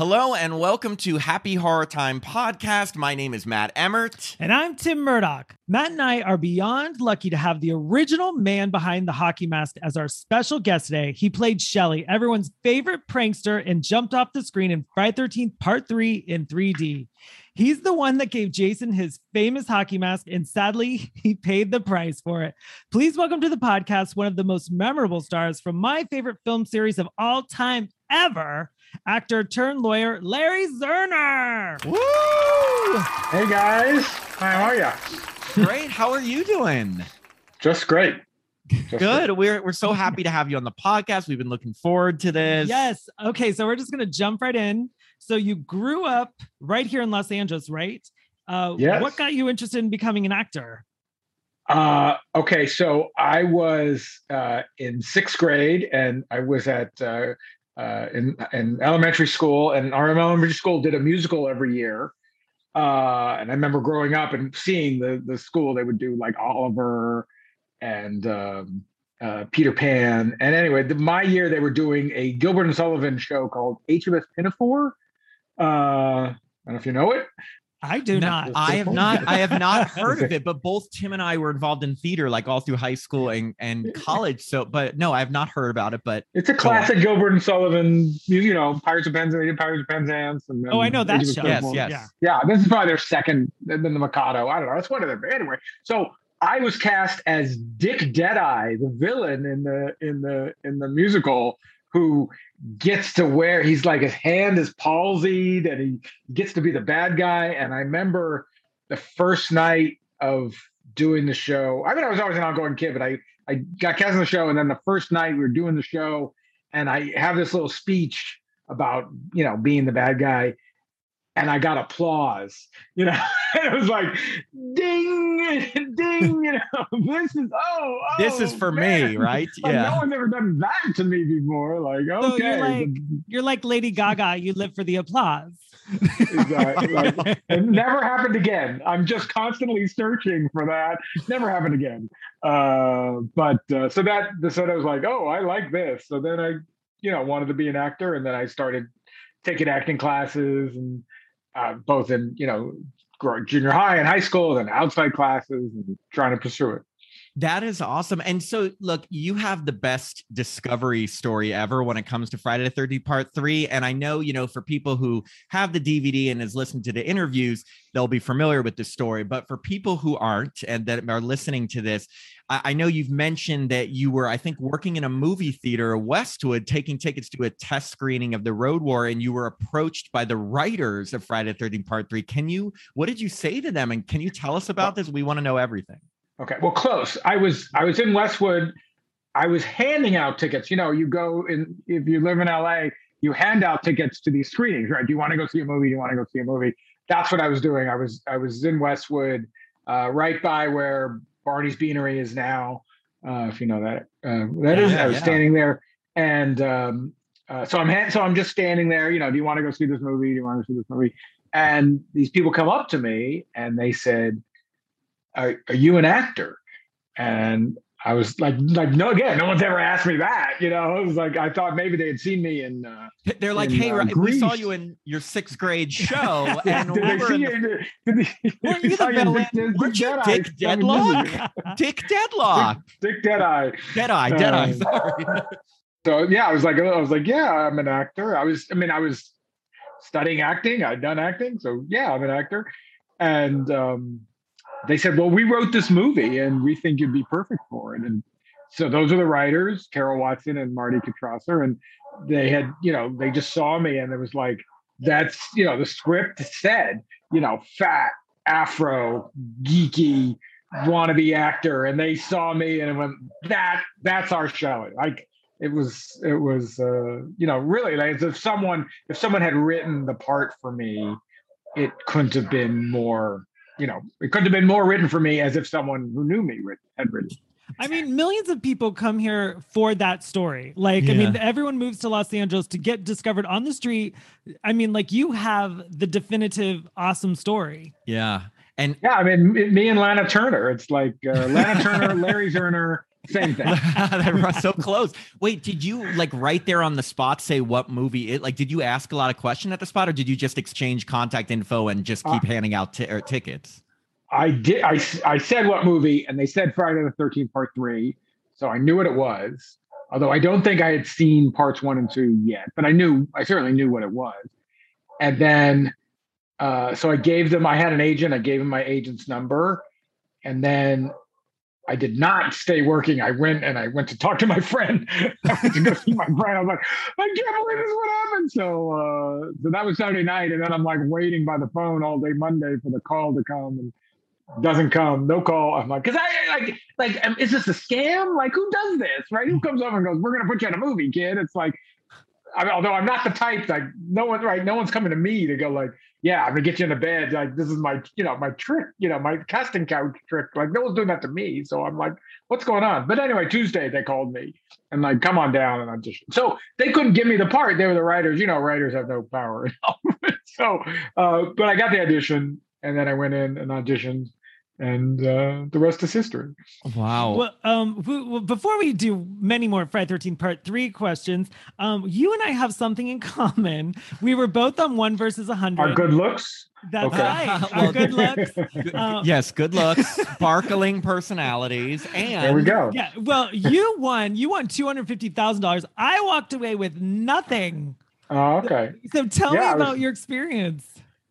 Hello and welcome to Happy Horror Time Podcast. My name is Matt Emmert. And I'm Tim Murdoch. Matt and I are beyond lucky to have the original man behind the hockey mask as our special guest today. He played Shelly, everyone's favorite prankster, and jumped off the screen in Friday the 13th Part 3 in 3D. He's the one that gave Jason his famous hockey mask, and sadly, he paid the price for it. Please welcome to the podcast one of the most memorable stars from my favorite film series of all time ever, actor turned lawyer, Larry Zerner. Woo! Hey guys, how are ya? Great. How are you doing? Just great. Good. We're so happy to have you on the podcast. We've been looking forward to this. Yes. Okay. So we're just going to jump right in. So you grew up right here in Los Angeles, right? Yes. What got you interested in becoming an actor? Okay. So I was in sixth grade, and I was at in elementary school, and our elementary school did a musical every year. And I remember growing up and seeing the school. They would do like Oliver and Peter Pan. And anyway, my year they were doing a Gilbert and Sullivan show called HMS Pinafore. I don't know if you know it. I do not. I have not heard of it, but both Tim and I were involved in theater like all through high school and college. So, but no, I have not heard about it, but it's a classic Gilbert and Sullivan, Pirates of Penzance. And I know that show. Yes. Yeah. This is probably their second, then the Mikado. I don't know. It's one of them. Anyway, so I was cast as Dick Deadeye, the villain in the musical, who gets to wear, he's like, his hand is palsied and he gets to be the bad guy. And I remember the first night of doing the show, I mean, I was always an outgoing kid, but I got cast in the show. And then the first night we were doing the show, and I have this little speech about, being the bad guy. And I got applause, and it was like, ding, ding, this is for man. me, right? Like, Yeah. no one's ever done that to me before. Like, So okay. you're like Lady Gaga. You live for the applause. Exactly. Like, it never happened again. I'm just constantly searching for that. Never happened again. So that was like, oh, I like this. So then I, wanted to be an actor, and then I started taking acting classes, and both in, junior high and high school, and outside classes, and trying to pursue it. That is awesome. And so, look, you have the best discovery story ever when it comes to Friday the 13th Part 3. And I know, for people who have the DVD and has listened to the interviews, they'll be familiar with the story. But for people who aren't and that are listening to this, I know you've mentioned that you were, I think, working in a movie theater, Westwood, taking tickets to a test screening of The Road War, and you were approached by the writers of Friday the 13th Part 3. What did you say to them? And can you tell us about this? We want to know everything. Okay, well, close. I was in Westwood. I was handing out tickets. You go in, if you live in LA, you hand out tickets to these screenings, right? Do you want to go see a movie? Do you want to go see a movie? That's what I was doing. I was in Westwood, right by where Barney's Beanery is now. If you know that, I was standing there, and so I'm just standing there. Do you want to go see this movie? Do you want to see this movie? And these people come up to me and they said, Are you an actor? And I was like, no, again, no one's ever asked me that. It was like, I thought maybe they had seen me in. They're like, hey, we saw you in your sixth grade show. And did they see you? Weren't you the villain? Weren't you Dick Deadlock? Dick Deadlock. Dick Deadeye. Deadeye. Sorry. So yeah, I was like, yeah, I'm an actor. I was studying acting. I'd done acting, so yeah, I'm an actor. And they said, well, we wrote this movie and we think you'd be perfect for it. And so those are the writers, Carol Watson and Marty Katrasser. And they had, they just saw me, and it was like, that's, the script said, fat, afro, geeky, wannabe actor. And they saw me and it went, that's our Shelley. Like, it was, really like, if someone had written the part for me, it couldn't have been more, it couldn't have been more written for me as if someone who knew me had written. I mean, millions of people come here for that story. Like, Yeah. I mean, everyone moves to Los Angeles to get discovered on the street. I mean, like, you have the definitive awesome story. Yeah. And yeah, I mean, me and Lana Turner, it's like Lana Turner, Larry Zerner, Same thing. They're so close. Wait, did you like right there on the spot say what movie it like? Did you ask a lot of questions at the spot, or did you just exchange contact info and just keep handing out tickets? I did. I said what movie, and they said Friday the 13th Part 3, so I knew what it was. Although I don't think I had seen parts 1 and 2 yet, but I certainly knew what it was. And then, so I gave them. I had an agent. I gave him my agent's number, and then I did not stay working. I went to talk to my friend. I went to go see my friend. I was like, I can't believe this is what happened. So that was Saturday night, and then I'm like waiting by the phone all day Monday for the call to come, and doesn't come, no call. I'm like, because I is this a scam? Like, who does this, right? Who comes over and goes, we're gonna put you in a movie, kid? It's like, although I'm not the type, like no one's coming to me to go like, yeah, I'm gonna get you in a bed. Like this is my, my trick, my casting couch trick. Like no one's doing that to me. So I'm like, what's going on? But anyway, Tuesday they called me and like, come on down and audition. So they couldn't give me the part. They were the writers. Writers have no power. So, but I got the audition, and then I went in and auditioned. And the rest is history. Wow. Well, before we do many more Friday 13 Part 3 questions, you and I have something in common. We were both on 1 versus 100. Our good looks? That's right. Our good looks. Yes, good looks, sparkling personalities, and there we go. Yeah. Well, you won $250,000. I walked away with nothing. Oh, okay. So tell me about your experience.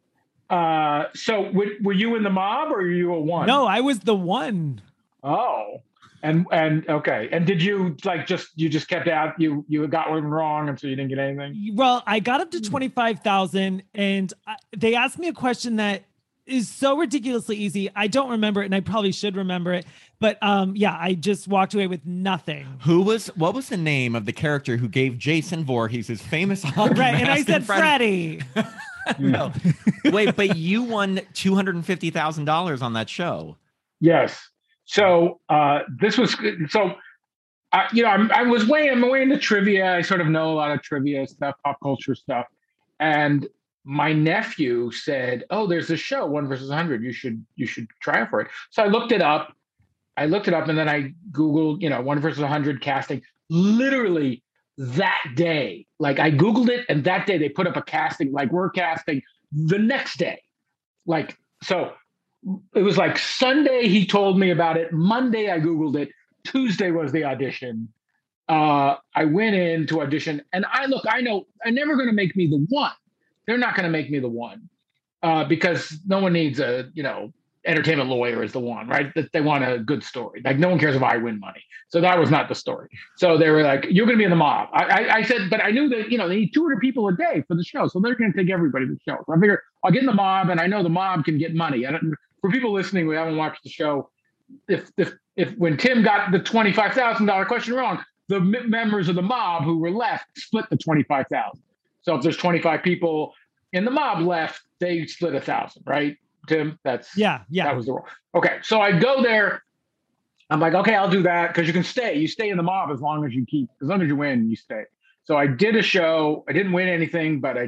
So were you in the mob or were you a one? No, I was the one. Oh, and okay. And did you you just kept out? You got one wrong, and so you didn't get anything. Well, I got up to 25,000, and they asked me a question that is so ridiculously easy. I don't remember it, and I probably should remember it. But yeah, I just walked away with nothing. What was the name of the character who gave Jason Voorhees his famous hockey right? mask And I said Freddie. No. Wait, but you won $250,000 on that show. Yes. So this was so. I'm way into trivia. I sort of know a lot of trivia stuff, pop culture stuff, and my nephew said, "Oh, there's this show, 1 versus 100. You should try for it." So I looked it up. And then I Googled, 1 versus 100 casting. Literally that day, like I Googled it, and that day they put up a casting, like we're casting the next day. Like, so it was like Sunday he told me about it. Monday I Googled it. Tuesday was the audition. I went in to audition, and I know they're never going to make me the one. They're not going to make me the one because no one needs a, entertainment lawyer is the one, right? That they want a good story. Like no one cares if I win money. So that was not the story. So they were like, you're going to be in the mob. I said, but I knew that, they need 200 people a day for the show. So they're going to take everybody to the show. So I figured I'll get in the mob, and I know the mob can get money. And for people listening who haven't watched the show, if when Tim got the $25,000 question wrong, the members of the mob who were left split the 25,000. So if there's 25 people in the mob left, they split 1,000, right? Tim, that was the rule. Okay, so I go there. I'm like, okay, I'll do that because you can stay. You stay in the mob as long as you win, you stay. So I did a show. I didn't win anything, but I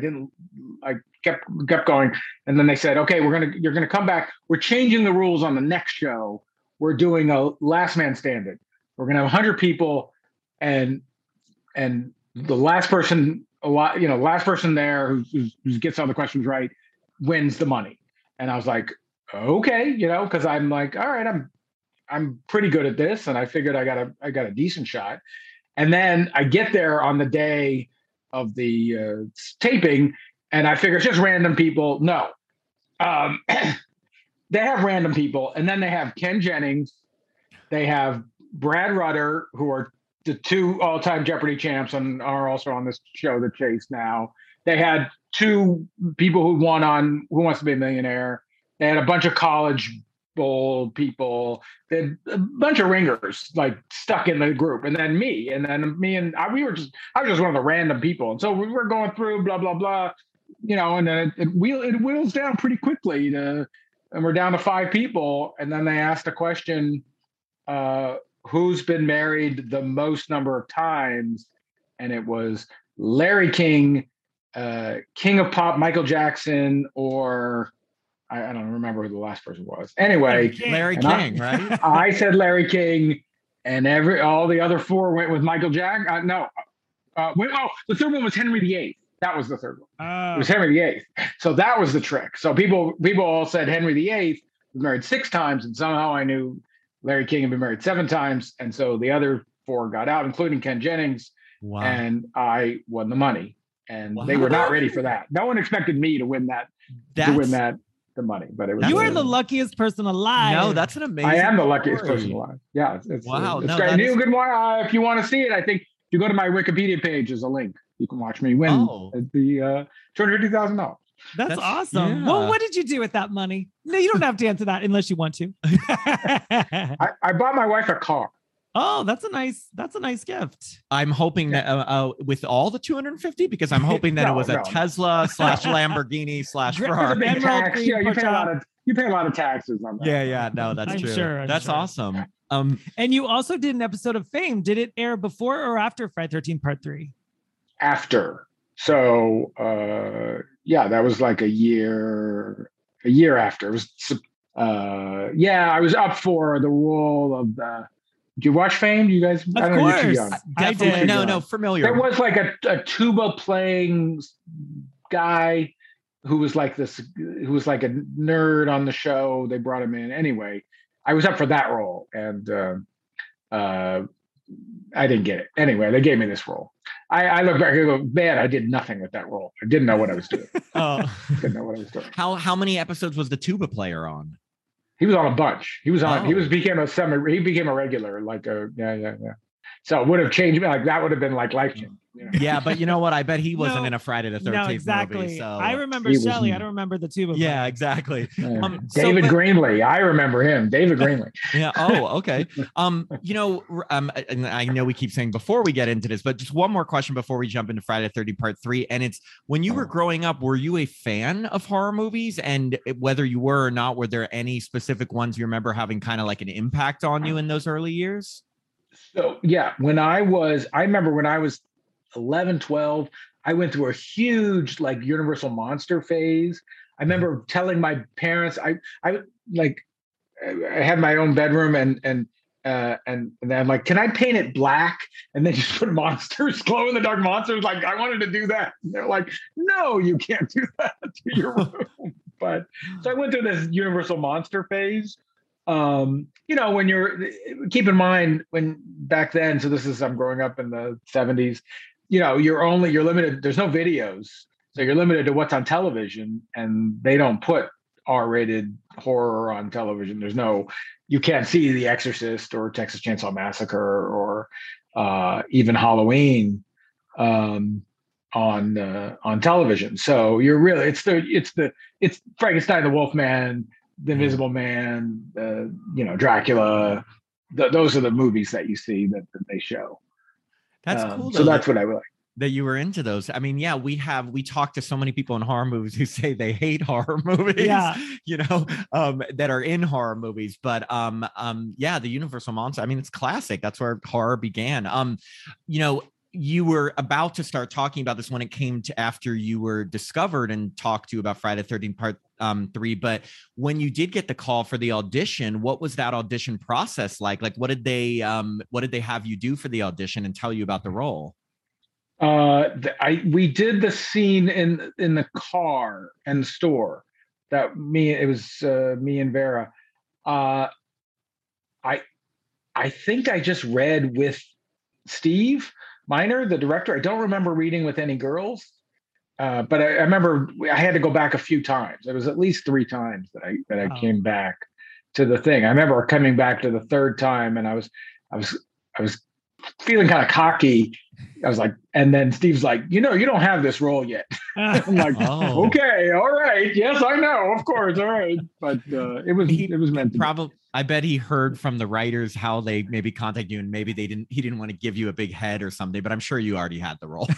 kept going. And then they said, okay, you're gonna come back. We're changing the rules on the next show. We're doing a last man standing. We're gonna have 100 people, and the last person there who gets all the questions right wins the money. And I was like, okay, because I'm like, all right, I'm pretty good at this, and I figured I got a decent shot. And then I get there on the day of the taping, and I figure it's just random people. No, they have random people, and then they have Ken Jennings, they have Brad Rutter, who are the 2 all-time Jeopardy champs and are also on this show, The Chase now. They had 2 people who won on Who Wants to Be a Millionaire. They had a bunch of college bowl people. They had a bunch of ringers like stuck in the group, and then me, and I was just one of the random people. And so we were going through blah blah blah, and then it wheels down pretty quickly and we're down to 5 people. And then they asked a question, who's been married the most number of times, and it was Larry King, King of Pop, Michael Jackson, or I don't remember who the last person was. Anyway, Larry King, right? I said Larry King, and all the other four went with Michael Jackson. No, the third one was Henry VIII. That was the third one. It was Henry VIII. So that was the trick. So people all said Henry VIII was married 6 times, and somehow I knew Larry King had been married 7 times, and so the other 4 got out, including Ken Jennings. Wow. And I won the money, and they were not ready for that. No one expected me to win that. The money, but it was. You are the luckiest person alive. No, that's an amazing. I am the luckiest person alive. Yeah, it's wow. It's great. If you want to see it, I think if you go to my Wikipedia page, there's a link. You can watch me win the $250,000. That's awesome. Yeah. Well, what did you do with that money? No, you don't have to answer that unless you want to. I bought my wife a car. Oh, that's a nice gift. I'm hoping that with all the 250, because I'm hoping that it was a Tesla / Lamborghini / Ferrari. You pay a lot of taxes on that. Yeah. No, that's true. Sure, that's awesome. And you also did an episode of Fame. Did it air before or after Friday 13 Part 3? After. So that was like a year after. It was I was up for the role of the. Did you watch Fame? You guys? Of course, I did. No, familiar. There was like a tuba playing guy who was like a nerd on the show. They brought him in anyway. I was up for that role, and I didn't get it. Anyway, they gave me this role. I look back and go, man, I did nothing with that role. I didn't know what I was doing. Didn't know what I was doing. How many episodes was the tuba player on? He was on a bunch. He became a regular, like yeah. So it would have changed me. Like that would have been like life changing. You know? Yeah, but you know what? I bet he wasn't in a Friday the 13th no, exactly. movie. So I remember Shelley. I don't remember the tuba. Yeah, exactly. Yeah. David Greenlee. I remember him. David Greenlee. Yeah. Oh, okay. And I know we keep saying before we get into this, but just one more question before we jump into Friday the 13th Part 3. And it's, when you were growing up, were you a fan of horror movies? And whether you were or not, were there any specific ones you remember having kind of like an impact on you in those early years? So yeah, I remember when I was 11, 12, I went through a huge like Universal monster phase. I remember telling my parents, I had my own bedroom and I'm like, can I paint it black and then just put monsters, glow in the dark monsters? Like I wanted to do that. And they're like, no, you can't do that to your room. But so I went through this Universal monster phase. When keep in mind when back then, so I'm growing up in the 70s, you're limited. There's no videos. So you're limited to what's on television, and they don't put R-rated horror on television. You can't see The Exorcist or Texas Chainsaw Massacre or even Halloween on television. So you're really, it's Frankenstein, the Wolfman, the Invisible Man, Dracula. Those are the movies that you see that they show. That's cool. So that's what I like. That you were into those. I mean, yeah, we talked to so many people in horror movies who say they hate horror movies, that are in horror movies. But the Universal Monster, I mean, it's classic. That's where horror began. You were about to start talking about this when it came to after you were discovered and talked to about Friday the 13th Part 3. But when you did get the call for the audition, what was that audition process like? Like, what did they have you do for the audition and tell you about the role? We did the scene in the car and the store. It was me and Vera. I think I just read with Steve Miner, the director. I don't remember reading with any girls, but I remember I had to go back a few times. It was at least 3 times that I came back to the thing. I remember coming back to the 3rd time, and I was feeling kind of cocky. I was like, and then Steve's like, you don't have this role yet. I'm like, okay, all right, yes, I know, of course, all right. But it was meant to probably. I bet he heard from the writers how they maybe contact you, and maybe he didn't want to give you a big head or something. But I'm sure you already had the role.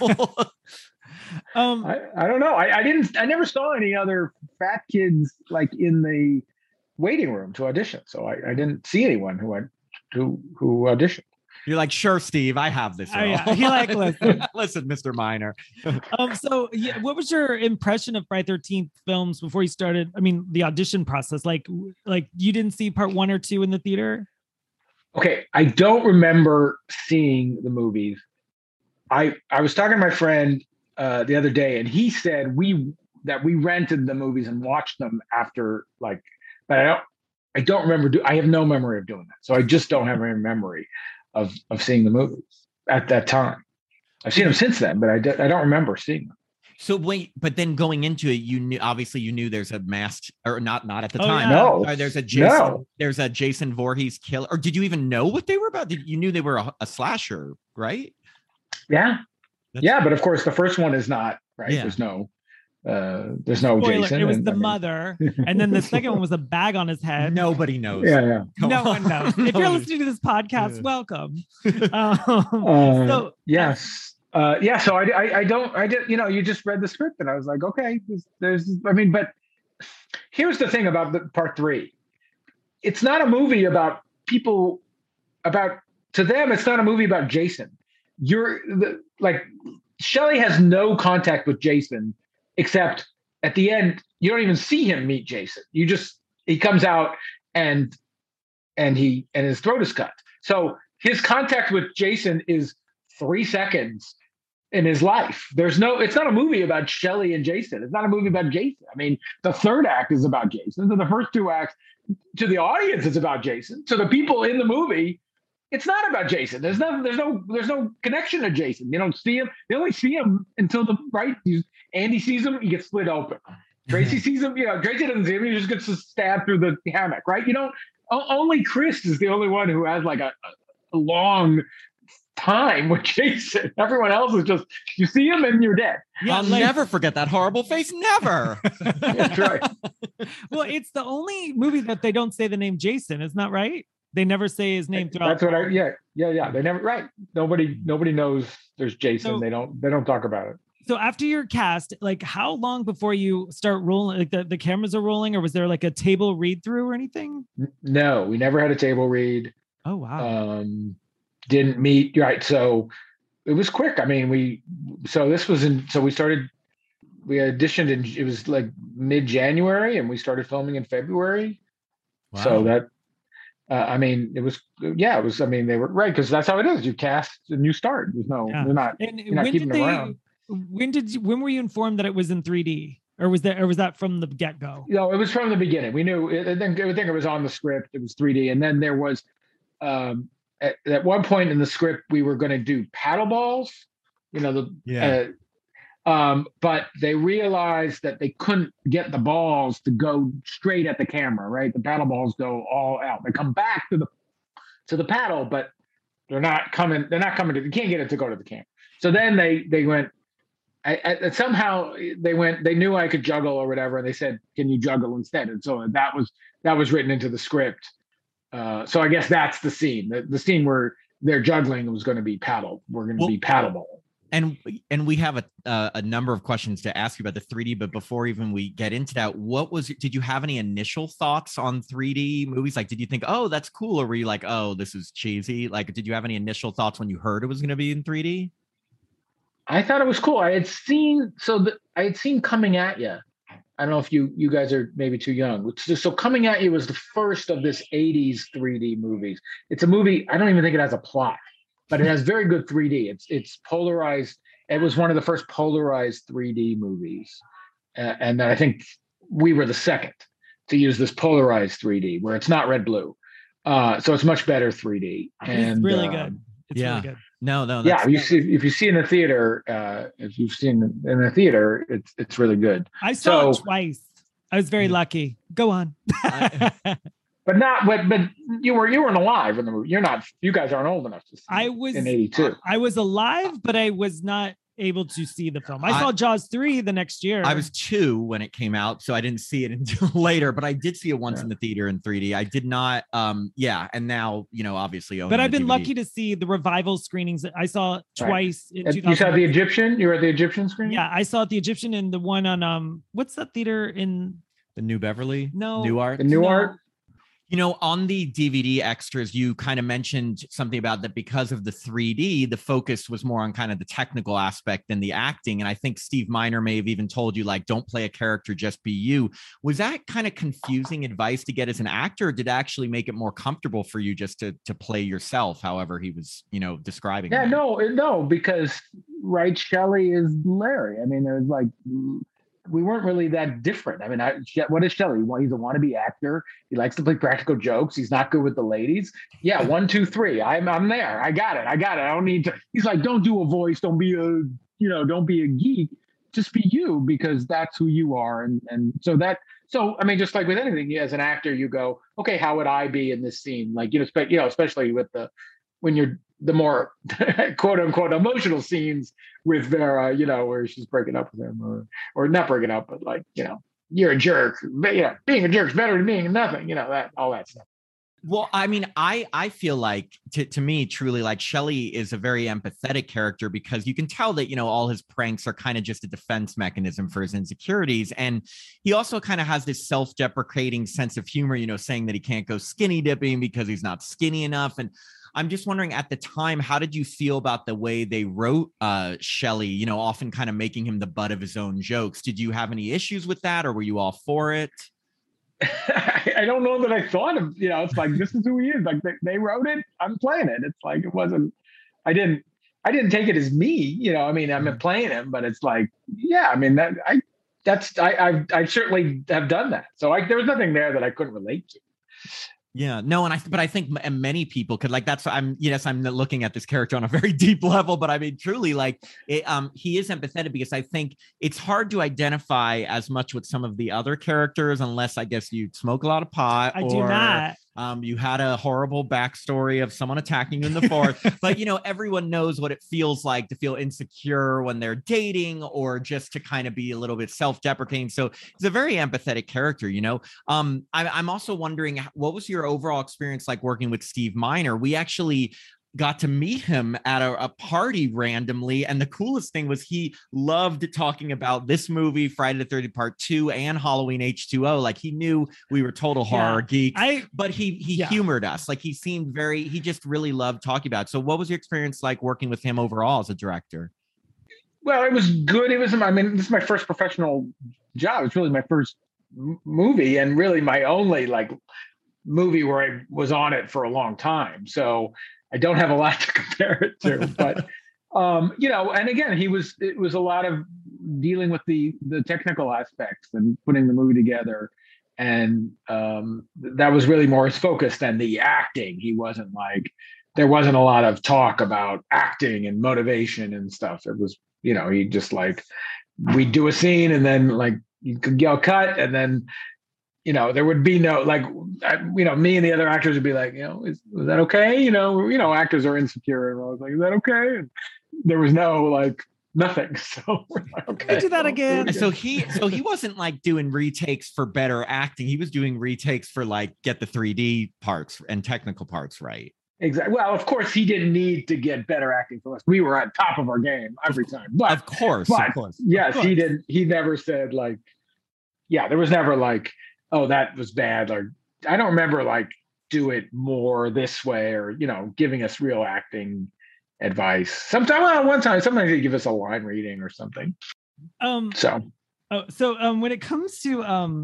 I don't know. I never saw any other fat kids like in the waiting room to audition, so I didn't see anyone who auditioned. You're like, sure, Steve, I have this role. Yeah. He like, listen, Mr. Miner. So what was your impression of Friday 13th films before you started? I mean, the audition process, like you didn't see part 1 or 2 in the theater? Okay, I don't remember seeing the movies. I was talking to my friend the other day, and he said that we rented the movies and watched them after, like, but I don't remember. I have no memory of doing that, so I just don't have any memory of seeing the movies at that time. I've seen them since then, but I don't remember seeing them. So wait, but then going into it, you knew there's a masked, or not at the time. Yeah. No, There's a Jason Voorhees killer. Or did you even know what they were about? You knew they were a slasher, right? Yeah. Yeah, but of course the first one is not, right? Yeah. There's no Spoiler, Jason. it was the mother, and then the second one was a bag on his head. Nobody knows. Yeah. No one knows. If you're listening to this podcast, welcome. Yes. So I did, you just read the script and I was like, okay, but here's the thing about the part 3. It's not a movie about people, to them, it's not a movie about Jason. Shelley has no contact with Jason, except at the end, you don't even see him meet Jason. He comes out and his throat is cut. So his contact with Jason is 3 seconds in his life. It's not a movie about Shelley and Jason. It's not a movie about Jason. I mean, the third act is about Jason. So the first 2 acts, to the audience, it's about Jason. To the people in the movie, it's not about Jason. There's no connection to Jason. You don't see him. They only see him until Andy sees him, he gets split open. Tracy sees him, Tracy doesn't see him, he just gets stabbed through the hammock, right? Only Chris is the only one who has like a long time with Jason. Everyone else is just, you see him and you're dead. Yeah, I'll never forget that horrible face. Never. That's right. Well, it's the only movie that they don't say the name Jason. Isn't that right? They never say his name throughout. That's what yeah. They never, right. Nobody knows there's Jason. So, they don't talk about it. So after your cast, like how long before you start rolling, like the cameras are rolling, or was there like a table read through or anything? No, we never had a table read. Oh, wow. Didn't meet. Right. So it was quick. I mean, we auditioned it was like mid-January and we started filming in February. Wow. So that, it was, they were right. Cause that's how it is. You cast and you start. You're not keeping them around. When were you informed that it was in 3D, or was that from the get-go? No, it was from the beginning. We knew it. I think it was on the script. It was 3D. And then there was, at one point in the script, we were going to do paddle balls, but they realized that they couldn't get the balls to go straight at the camera, right? The paddle balls go all out. They come back to the paddle, but they're not coming. They can't get it to go to the camera. So then they went. Somehow they knew I could juggle or whatever, and they said, "Can you juggle instead?" And so that was written into the script. So I guess that's the scene. The scene where they're juggling was going to be paddle. We're going to be paddleball. And we have a number of questions to ask you about the 3D. But before even we get into that, did you have any initial thoughts on 3D movies? Like, did you think, oh, that's cool, or were you like, oh, this is cheesy? Like, did you have any initial thoughts when you heard it was going to be in 3D? I thought it was cool. I had seen Coming at You. I don't know if you guys are maybe too young. So Coming at You was the first of this 80s 3D movies. It's a movie, I don't even think it has a plot, but it has very good 3D. It's polarized. It was one of the first polarized 3D movies. And I think we were the second to use this polarized 3D where it's not red-blue. So it's much better 3D. It's really good. It's really good. No. Yeah, if you see in the theater, it's really good. I saw it twice. I was very lucky. Go on. But you weren't alive in the movie. You guys aren't old enough to see. I was in 82. I was alive, but I was not able to see the film. I saw Jaws 3 the next year. I was 2 when it came out, so I didn't see it until later, but I did see it once in the theater in 3D. I did not, and now, obviously. But I've been lucky to see the revival screenings. I saw twice in 2000. You saw The Egyptian? You were at the Egyptian screening? Yeah, I saw The Egyptian and the one on, what's that theater in? The New Beverly? No. New Art? The New Art? You know, on the DVD extras, you kind of mentioned something about that because of the 3D, the focus was more on kind of the technical aspect than the acting. And I think Steve Miner may have even told you, like, don't play a character, just be you. Was that kind of confusing advice to get as an actor, or did it actually make it more comfortable for you just to play yourself, however he was, describing Yeah, that? no, because right, Shelley is Larry. I mean, there's like we weren't really that different. I mean, what is Shelley? He's a wannabe actor. He likes to play practical jokes. He's not good with the ladies. Yeah, 1, 2, 3. I'm there. I got it. I don't need to. He's like, don't do a voice. Don't be don't be a geek. Just be you, because that's who you are. And so I mean, just like with anything, as an actor, you go, okay, how would I be in this scene? Like, especially with when you're the more quote unquote emotional scenes with Vera, where she's breaking up with him, or not breaking up, but like, you're a jerk. But yeah, being a jerk's better than being nothing, that all that stuff. Well, I mean, I feel like to me, truly, like, Shelley is a very empathetic character, because you can tell that, all his pranks are kind of just a defense mechanism for his insecurities. And he also kind of has this self-deprecating sense of humor, saying that he can't go skinny dipping because he's not skinny enough. And I'm just wondering, at the time, how did you feel about the way they wrote Shelley, often kind of making him the butt of his own jokes? Did you have any issues with that, or were you all for it? I don't know that I thought of, it's like, this is who he is. Like, they wrote it, I'm playing it. It's like, it wasn't, I didn't take it as me, I mean, I'm playing him, but it's like, yeah, I mean, I certainly have done that. So there was nothing there that I couldn't relate to. Yeah, no, but I think many people could, like, that's, I'm looking at this character on a very deep level, but I mean, truly, like, he is empathetic, because I think it's hard to identify as much with some of the other characters, unless, I guess, you smoke a lot of pot. I do not. You had a horrible backstory of someone attacking you in the forest, but everyone knows what it feels like to feel insecure when they're dating, or just to kind of be a little bit self-deprecating. So he's a very empathetic character. I'm also wondering, what was your overall experience like working with Steve Miner? We actually got to meet him at a party randomly, and the coolest thing was he loved talking about this movie, Friday the 13th Part 2, and Halloween H2O. Like, he knew we were total horror geeks, but he humored us. Like, he just really loved talking about it. So what was your experience like working with him overall as a director? Well, it was good. This is my first professional job. It's really my first movie, and really my only like movie where I was on it for a long time. So I don't have a lot to compare it to, but and again, it was a lot of dealing with the technical aspects and putting the movie together. And that was really more his focus than the acting. There wasn't a lot of talk about acting and motivation and stuff. It was, he just like, we'd do a scene, and then like you could yell cut, and then there would be no, like, me and the other actors would be like, was that okay? Actors are insecure, and I was like, is that okay? And there was no, like, nothing. So we're like, okay, do that again. So he wasn't like doing retakes for better acting. He was doing retakes for, like, get the 3D parts and technical parts right. Exactly. Well, of course, he didn't need to get better acting from us. We were at top of our game every time. But of course. Yes, he didn't. He never said, like, there was never like, oh, that was bad. Or I don't remember, like, do it more this way, or, giving us real acting advice. Sometimes he'd give us a line reading or something. So when it comes to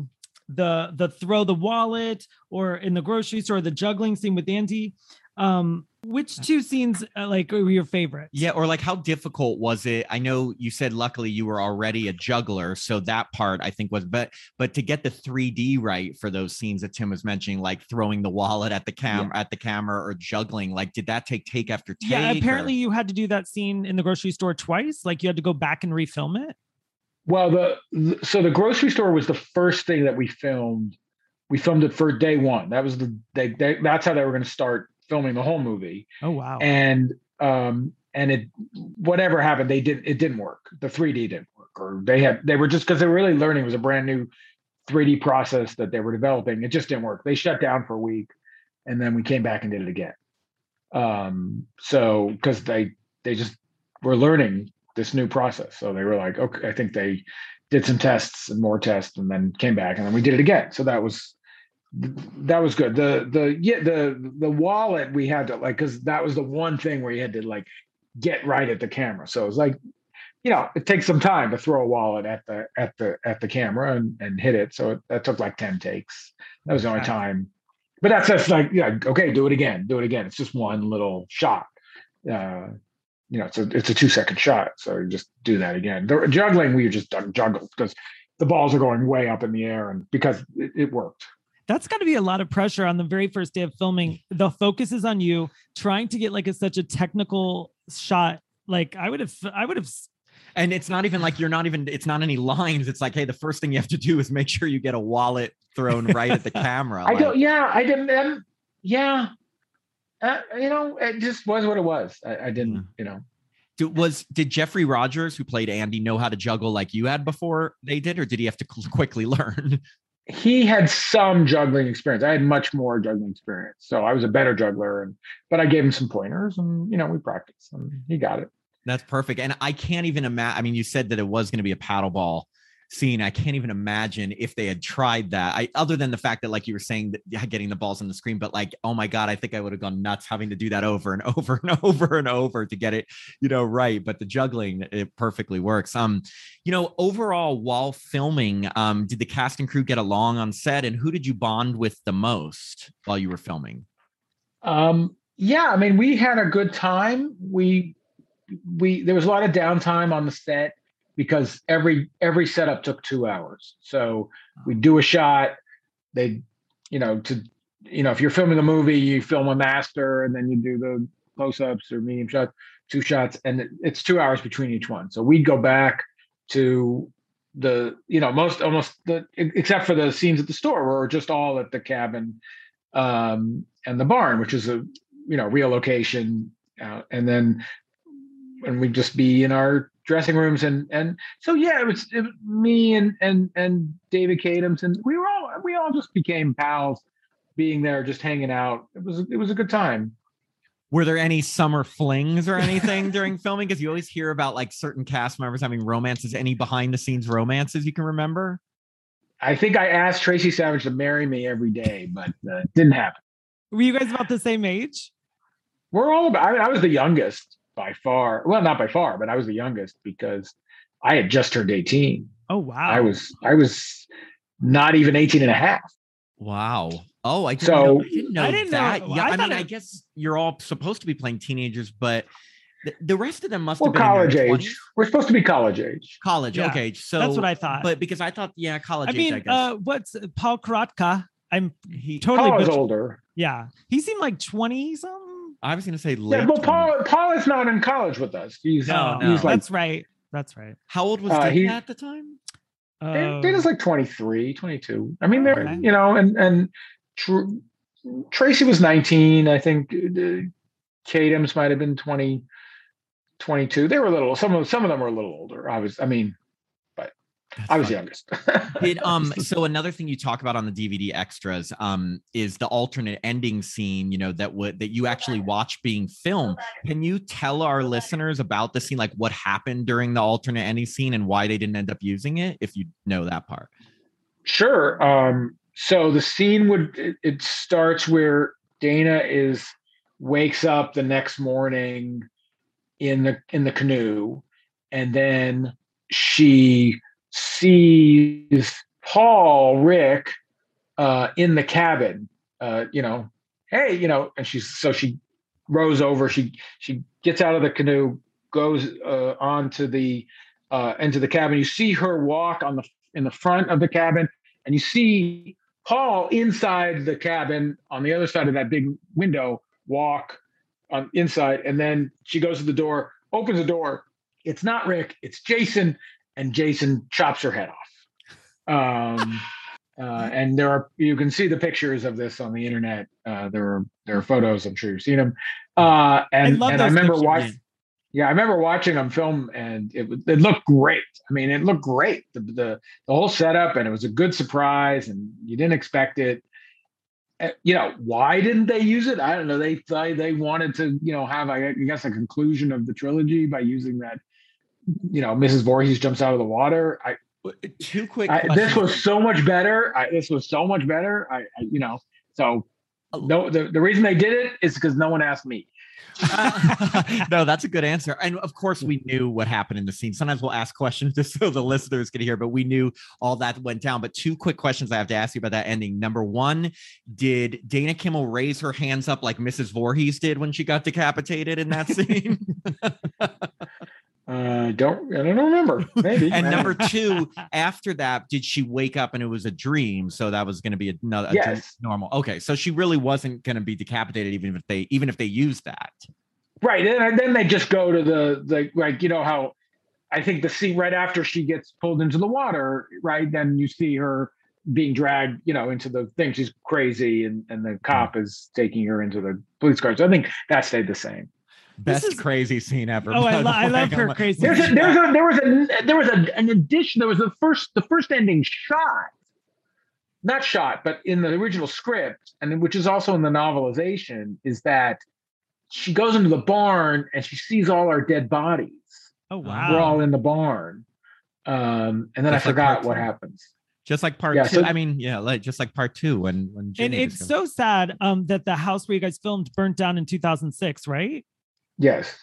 the throw the wallet, or in the grocery store, the juggling scene with Andy, which two scenes were your favorites? Yeah, or like, how difficult was it? I know you said luckily you were already a juggler, so that part I think was, but to get the 3D right for those scenes that Tim was mentioning, like throwing the wallet at the camera or juggling, like, did that take after take? Yeah, apparently you had to do that scene in the grocery store twice. Like, you had to go back and refilm it. Well, so the grocery store was the first thing that we filmed. We filmed it for day one. That was that's how they were going to start filming the whole movie. Oh, wow. And it, whatever happened, it didn't work. The 3D didn't work, or they were just, because they were really learning. It was a brand new 3D process that they were developing. It just didn't work. They shut down for a week, and then we came back and did it again. So because they just were learning this new process. So they were like, okay, I think they did some tests and more tests, and then came back, and then we did it again. So that was that was good. The wallet we had to like, because that was the one thing where you had to like get right at the camera. So it was like, it takes some time to throw a wallet at the camera and hit it. So that took like 10 takes. That was the only time. But that's like, okay, do it again. It's just one little shot. It's a 2-second shot. So you just do that again. The juggling, we just juggled because the balls are going way up in the air, and because it worked. That's got to be a lot of pressure on the very first day of filming. The focus is on you trying to get like such a technical shot. Like I would have. And it's not even like it's not any lines. It's like, hey, the first thing you have to do is make sure you get a wallet thrown right at the camera. I didn't. It just was what it was. I didn't, Did Jeffrey Rogers, who played Andy, know how to juggle like you had before they did, or did he have to quickly learn? He had some juggling experience. I had much more juggling experience. So I was a better juggler, but I gave him some pointers and, we practiced and he got it. That's perfect. And I can't even imagine. I mean, you said that it was going to be a paddleball scene. I can't even imagine if they had tried that. Other than the fact that, like you were saying, that getting the balls on the screen, but like, oh my God, I think I would have gone nuts having to do that over and over and over and over to get it, right. But the juggling, it perfectly works. Overall, while filming, did the cast and crew get along on set, and who did you bond with the most while you were filming? Yeah, I mean, we had a good time. There was a lot of downtime on the set because every setup took 2 hours. So we do a shot. If you're filming a movie, you film a master and then you do the close-ups or medium shots, 2 shots, and it's 2 hours between each one. So we'd go back to except for the scenes at the store where we're just all at the cabin and the barn, which is a real location, and we'd just be in our dressing rooms and so it was me and David Cadams, and we all just became pals, being there, just hanging out. It was a good time. Were there any summer flings or anything during filming? Because you always hear about like certain cast members having romances. Any behind the scenes romances you can remember? I think I asked Tracy Savage to marry me every day, but it didn't happen. Were you guys about the same age? We're all about. I was the youngest by far. Well, not by far, but I was the youngest because I had just turned 18. Oh, wow. I was not even 18 and a half. Wow. Oh, I didn't know that. Know. Yeah, I guess you're all supposed to be playing teenagers, but the rest of them must have been college in their age. 20s? We're supposed to be college age. College, yeah, okay. So that's what I thought. But because I thought, college age, I guess. What's Paul Karatka? Paul is older. Yeah. He seemed like 20 something. I was going to say late. Yeah, well, Paul is not in college with us. He's like, that's right. How old was Dana at the time? Dana's like 23, 22. I mean, they're, and Tracy was 19. I think Cadams might have been 20, 22. They were a little, some of them were a little older. I was youngest. So another thing you talk about on the DVD extras is the alternate ending scene, that you actually watch being filmed. Can you tell our listeners about the scene, like what happened during the alternate ending scene and why they didn't end up using it, if you know that part? Sure. So the scene it starts where Dana wakes up the next morning in the canoe, and then she sees Rick in the cabin, hey, and she rows over, she gets out of the canoe, goes onto the into the cabin. You see her walk in the front of the cabin, and you see Paul inside the cabin on the other side of that big window walk on inside, and then she goes to the door, opens the door. It's not Rick, it's Jason. And Jason chops her head off. And you can see the pictures of this on the internet. There are photos. I'm sure you've seen them. I remember watching them film, and it looked great. I mean, it looked great. The whole setup, and it was a good surprise, and you didn't expect it. Why didn't they use it? I don't know. They wanted to, have, I guess, a conclusion of the trilogy by using that. Mrs. Voorhees jumps out of the water. Two quick This questions. was so much better. This was so much better. You know, so no, the reason they did it is because no one asked me. No, that's a good answer. And of course, we knew what happened in the scene. Sometimes we'll ask questions just so the listeners can hear, but we knew all that went down. But two quick questions I have to ask you about that ending. Number one, did Dana Kimmel raise her hands up like Mrs. Voorhees did when she got decapitated in that scene? I don't remember. Maybe. And number two, after that, did she wake up and it was a dream? So that was going to be another yes. normal. Okay, so she really wasn't going to be decapitated, even if they used that. Right, and then they just go to the like, you know how I think the scene right after she gets pulled into the water, right? Then you see her being dragged, you know, into the thing. She's crazy, and the cop is taking her into the police car. So I think that stayed the same. Best crazy scene ever. Oh, I love her crazy. There was an addition. There was the first ending shot, not shot, but in the original script, and which is also in the novelization, is that she goes into the barn and she sees all our dead bodies. Oh wow! We're all in the barn, and then just I forgot what happens. Just like part two. So, I mean, yeah, like just like part two when Jimmy and it's so sad that the house where you guys filmed burnt down in 2006, right? Yes.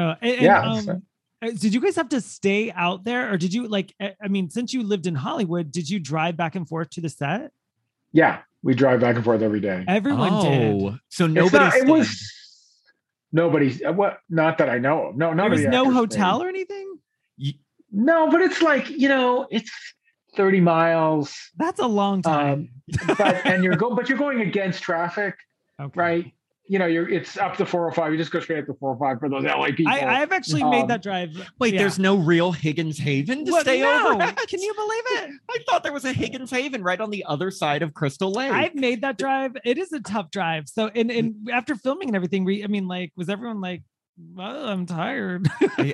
Did you guys have to stay out there, or did you I mean, since you lived in Hollywood, did you drive back and forth to the set? Yeah, we drive back and forth every day. Everyone did. So nobody. Nobody's what? Not that I know of. No, there was no hotel stayed. Or anything. No, but it's like, you know, it's 30 miles. That's a long time. But you're going against traffic, okay. Right? You know, it's up to 405. You just go straight up to 405 for those LA people. I've actually made that drive. Wait, there's no real Higgins Haven to stay over? Can you believe it? I thought there was a Higgins Haven right on the other side of Crystal Lake. I've made that drive. It is a tough drive. So, and after filming and everything, I mean, like, was everyone like, well, I'm tired?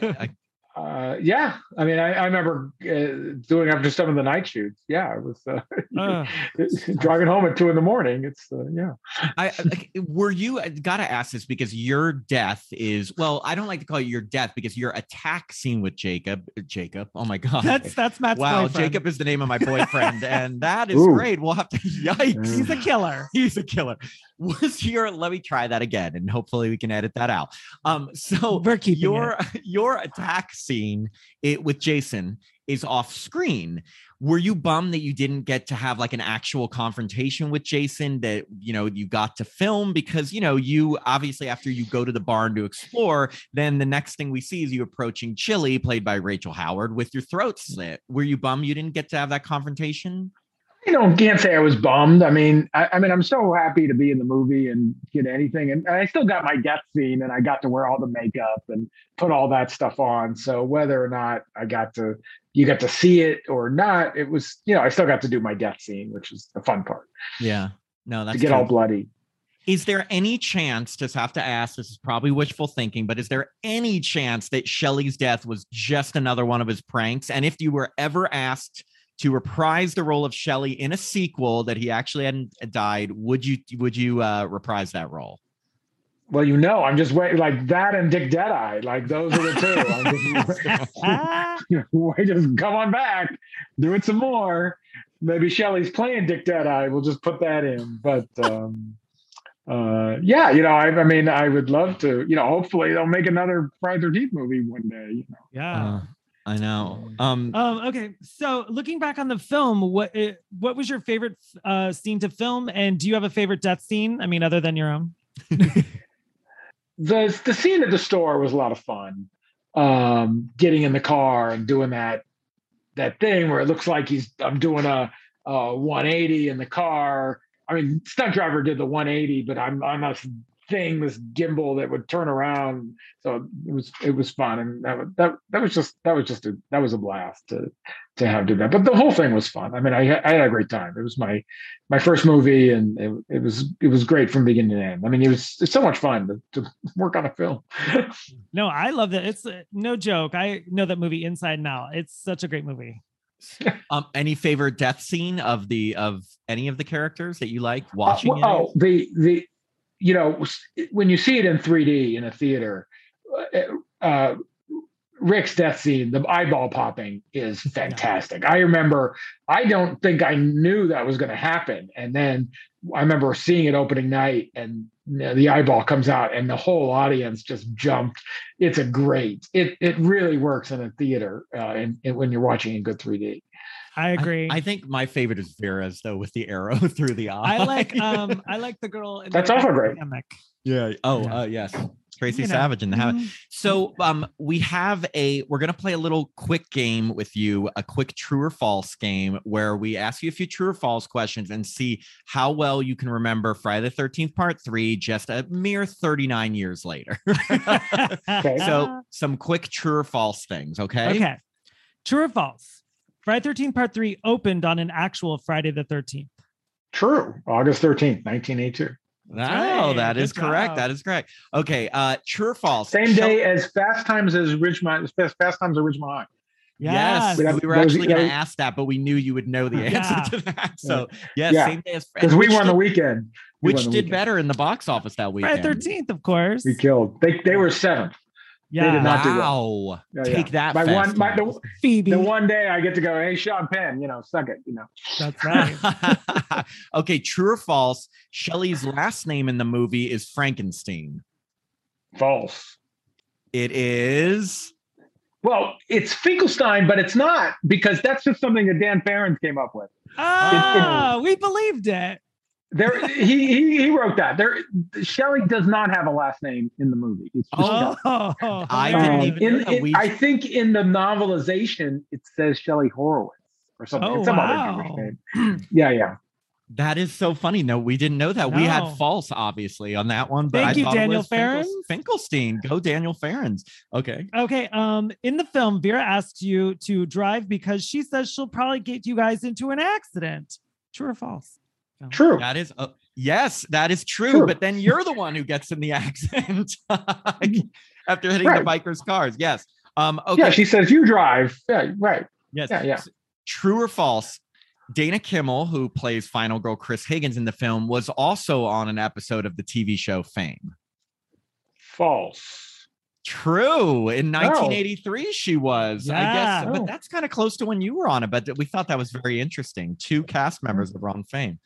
Yeah. I mean, I remember doing after some of the night shoots. Yeah, it was driving home at 2 a.m. It's yeah. Were you? I gotta ask this because your death is, well, I don't like to call it your death because your attack scene with Jacob. Oh my god, that's Matt's wow. boyfriend. Jacob is the name of my boyfriend, and that is great. We'll have to. Yikes! He's a killer. He's a killer. Let me try that again, and hopefully we can edit that out. So your attack scene with Jason is off screen. Were you bummed that you didn't get to have like an actual confrontation with Jason that, you know, you got to film? Because, you know, you obviously, after you go to the barn to explore, then the next thing we see is you approaching Chili, played by Rachel Howard, with your throat slit. Were you bummed you didn't get to have that confrontation? You know, can't say I was bummed. I mean, I'm so happy to be in the movie and get anything. And I still got my death scene, and I got to wear all the makeup and put all that stuff on. So whether or not you got to see it or not, it was, you know, I still got to do my death scene, which is the fun part. Yeah. No, that's to get all bloody. Is there any chance, just have to ask, this is probably wishful thinking, but is there any chance that Shelley's death was just another one of his pranks? And if you were ever asked to reprise the role of Shelley in a sequel that he actually hadn't died, would you reprise that role? Well, you know, I'm just waiting, like that and Dick Deadeye, like those are the two. I just come on back, do it some more. Maybe Shelley's playing Dick Deadeye. We'll just put that in. But yeah, you know, I mean, I would love to. You know, hopefully they'll make another Friday the 13th movie one day. You know. Yeah. I know. Okay. So looking back on the film, what was your favorite scene to film? And do you have a favorite death scene? I mean, other than your own? The scene at the store was a lot of fun. Getting in the car and doing that thing where it looks like I'm doing a 180 in the car. I mean, stunt driver did the 180, but I'm a thing, this gimbal that would turn around. So it was fun, and that was a blast to have do that. But the whole thing was fun. I mean, I had a great time. It was my first movie, and it was great from beginning to end. I mean, it's so much fun to work on a film. No, I love that. It's no joke. I know that movie inside and out. It's such a great movie. Any favorite death scene of any of the characters that you like watching? The you know, when you see it in 3D in a theater, Rick's death scene, the eyeball popping is fantastic. I remember, I don't think I knew that was going to happen. And then I remember seeing it opening night and the eyeball comes out and the whole audience just jumped. It's it really works in a theater and when you're watching in good 3D. I agree. I think my favorite is Vera's though, with the arrow through the eye. I like the girl. That's also great. Yeah. Oh, yes. Tracy Savage in the habit. So we're going to play a little quick game with you, a quick true or false game where we ask you a few true or false questions and see how well you can remember Friday the 13th part 3 just a mere 39 years later. Okay. So some quick true or false things, okay? Okay. True or false? Friday 13th part 3 opened on an actual Friday the 13th. True. August 13th, 1982. Oh, that is correct. That is correct. Okay. True or false? Same day as Fast Times as Ridgemont High. Yes. We were actually going to ask that, but we knew you would know the answer to that. So same day as, because we won the weekend. Which did better in the box office that weekend? Friday 13th, of course. We killed. They were 7th. Yeah. They did not do well. Take that. Phoebe. The one day I get to go, hey, Sean Penn, suck it, That's right. Okay, true or false? Shelley's last name in the movie is Frankenstein. False. It is. Well, it's Finkelstein, but it's not, because that's just something that Dan Farrens came up with. We believed it. He wrote that. Shelley does not have a last name in the movie. It's just I didn't even know that. I think in the novelization it says Shelley Horowitz or something. It's some other Jewish name. Yeah. That is so funny. No, we didn't know that. No. We had false, obviously, on that one. But Thank you, Daniel Farrens. Finkelstein. Go, Daniel Farrens. Okay. Okay. In the film, Vera asks you to drive because she says she'll probably get you guys into an accident. True or false? True. That is yes, that is true. But then you're the one who gets in the accident after hitting the bikers' cars. Yes. Okay. Yeah, she says you drive. Yeah, right. Yes. Yeah. True or false? Dana Kimmel, who plays Final Girl Chris Higgins in the film, was also on an episode of the TV show Fame. False. True. In 1983, she was. I guess, but that's kind of close to when you were on it. But we thought that was very interesting. 2 cast members that were on Fame.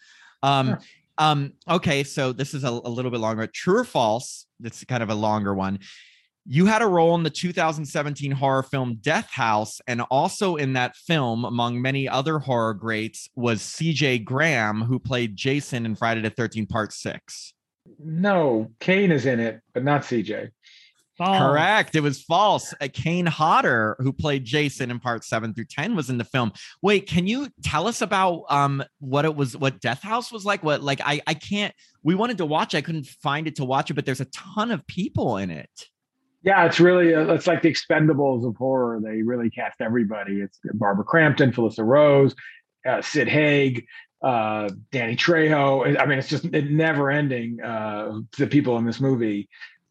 Okay, so this is a little bit longer. True or false? It's kind of a longer one. You had a role in the 2017 horror film Death House, and also in that film, among many other horror greats, was C.J. Graham, who played Jason in Friday the 13th Part 6. No, Kane is in it, but not C.J. False. Correct. It was false. Kane Hodder, who played Jason in Part 7 through 10, was in the film. Wait, can you tell us about what Death House was like? I can't. We wanted to watch. I couldn't find it to watch it, but there's a ton of people in it. Yeah, it's really it's like the Expendables of horror. They really cast everybody. It's Barbara Crampton, Felissa Rose, Sid Haig, Danny Trejo. I mean, it's just never ending. The people in this movie.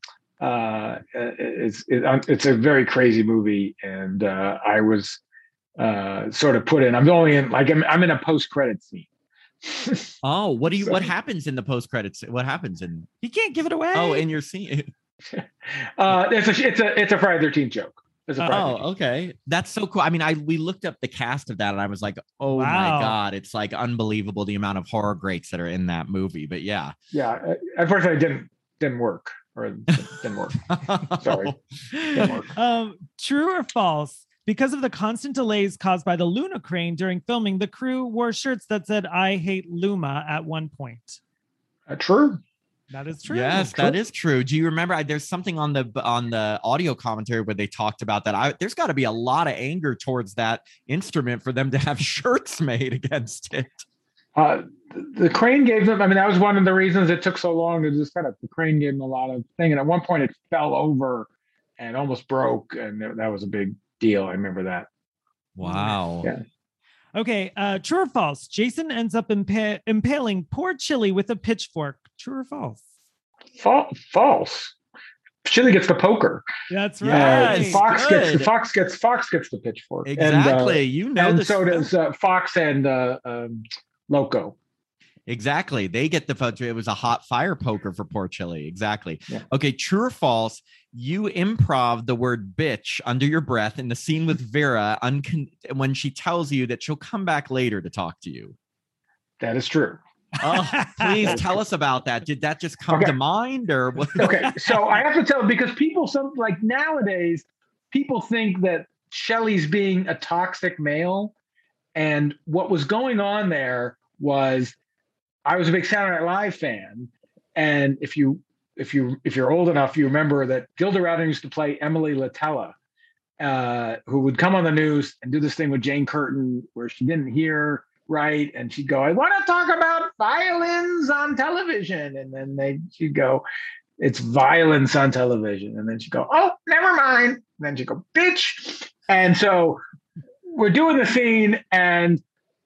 It's a very crazy movie, and I was sort of put in. I'm only in I'm in a post-credit scene. Oh, what happens in the post-credits? What happens in? You can't give it away. Oh, in your scene. It's a Friday the 13th joke. Okay. That's so cool. I mean, we looked up the cast of that and I was like, oh my God, it's like unbelievable the amount of horror greats that are in that movie. But yeah. Yeah. Unfortunately, it didn't work. Didn't work. Sorry. Didn't work. True or false? Because of the constant delays caused by the Luna crane during filming, the crew wore shirts that said "I hate Luma" at one point. True. That is true. Yes, that is true. Do you remember? There's something on the audio commentary where they talked about that. There's got to be a lot of anger towards that instrument for them to have shirts made against it. The crane gave them. I mean, that was one of the reasons it took so long to just set up. The crane gave them a lot of thing, and at one point it fell over and almost broke, and that was a big deal. I remember that. Wow. Yeah. Okay. True or false? Jason ends up impaling poor Chili with a pitchfork. True or false? False. Chili gets the poker. That's right. Fox gets the pitchfork. Exactly. And so does Fox and Loco. Exactly. They get the photo. It was a hot fire poker for poor Chili. Exactly. Yeah. Okay. True or false? You improv the word bitch under your breath in the scene with Vera when she tells you that she'll come back later to talk to you. That is true. Oh, please tell us about that. Did that just come to mind or what? Okay. So I have to tell, because like nowadays, people think that Shelley's being a toxic male. And what was going on there was, I was a big Saturday Night Live fan. And if you're old enough, you remember that Gilda Radner used to play Emily Latella, who would come on the news and do this thing with Jane Curtin where she didn't hear right. And she'd go, I want to talk about violins on television. And then she'd go, it's violence on television. And then she'd go, oh, never mind. And then she'd go, bitch. And so we're doing the scene, and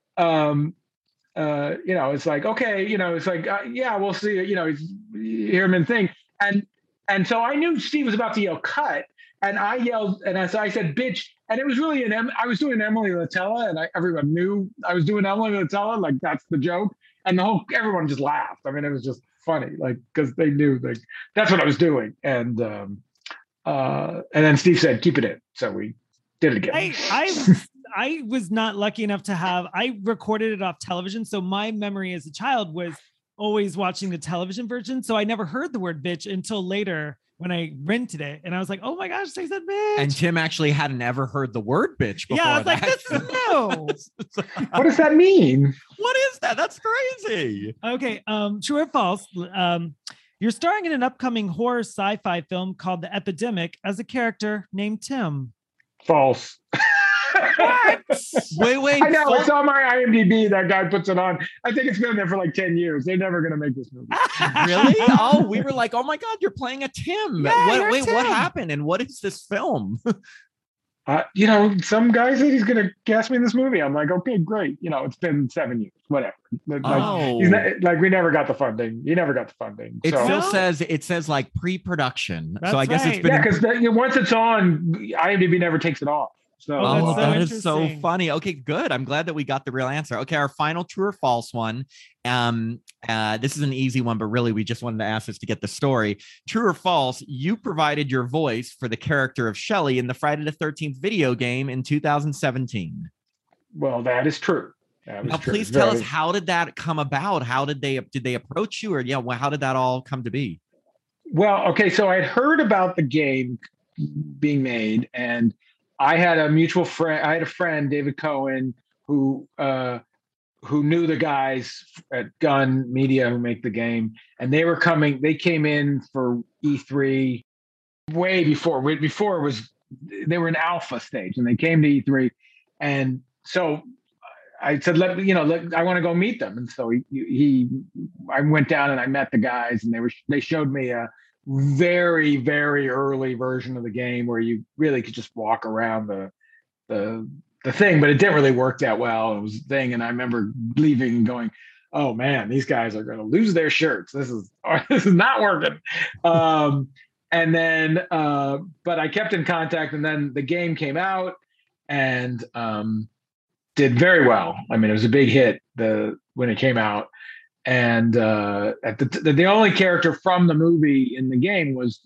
it's like, okay, it's like, yeah, we'll see, you hear him and thing. And so I knew Steve was about to yell cut, and I yelled, and I said, bitch. And it was really I was doing Emily Latella, and everyone knew I was doing Emily Latella. Like, that's the joke. And everyone just laughed. I mean, it was just funny, like, because they knew, like, that's what I was doing. And then Steve said, keep it in. So we did it again. I was not lucky enough to I recorded it off television. So my memory as a child was always watching the television version. So I never heard the word bitch until later when I rented it. And I was like, oh my gosh, they said bitch. And Tim actually hadn't ever heard the word bitch before. Yeah, I was that. like, this is new. What does that mean? What is that? That's crazy. Okay. True or false? You're starring in an upcoming horror sci-fi film called The Epidemic as a character named Tim. False. What? Wait. I know, it's on my IMDb. That guy puts it on. I think it's been there for like 10 years. They're never going to make this movie. Really? Oh, we were like, oh my God, you're playing a Tim. Yeah, Wait, Tim. what happened? And what is this film? Some guy said he's going to cast me in this movie. I'm like, okay, great. It's been 7 years, whatever. Like, we never got the funding. He never got the funding. It still says like pre-production. That's so I guess right. it's been. Yeah, because once it's on, IMDb never takes it off. So that is so funny. Okay, good. I'm glad that we got the real answer. Okay, our final true or false one. This is an easy one, but really we just wanted to ask this to get the story. True or false, you provided your voice for the character of Shelley in the Friday the 13th video game in 2017. Well, that is true. Now, please tell us, how did that come about? How did they approach you, or how did that all come to be? Well, okay, so I had heard about the game being made, and I had a mutual friend. I had a friend, David Cohen, who knew the guys at Gun Media who make the game, and they came in for E3 way before it was. They were in alpha stage, and they came to E3, and so I said, I want to go meet them. And so I went down and I met the guys, and they showed me a very, very early version of the game where you really could just walk around the thing, but it didn't really work that well. It was a thing. And I remember leaving and going, oh man, these guys are going to lose their shirts. This is not working. And then, but I kept in contact, and then the game came out and did very well. I mean, it was a big hit when it came out. And the only character from the movie in the game was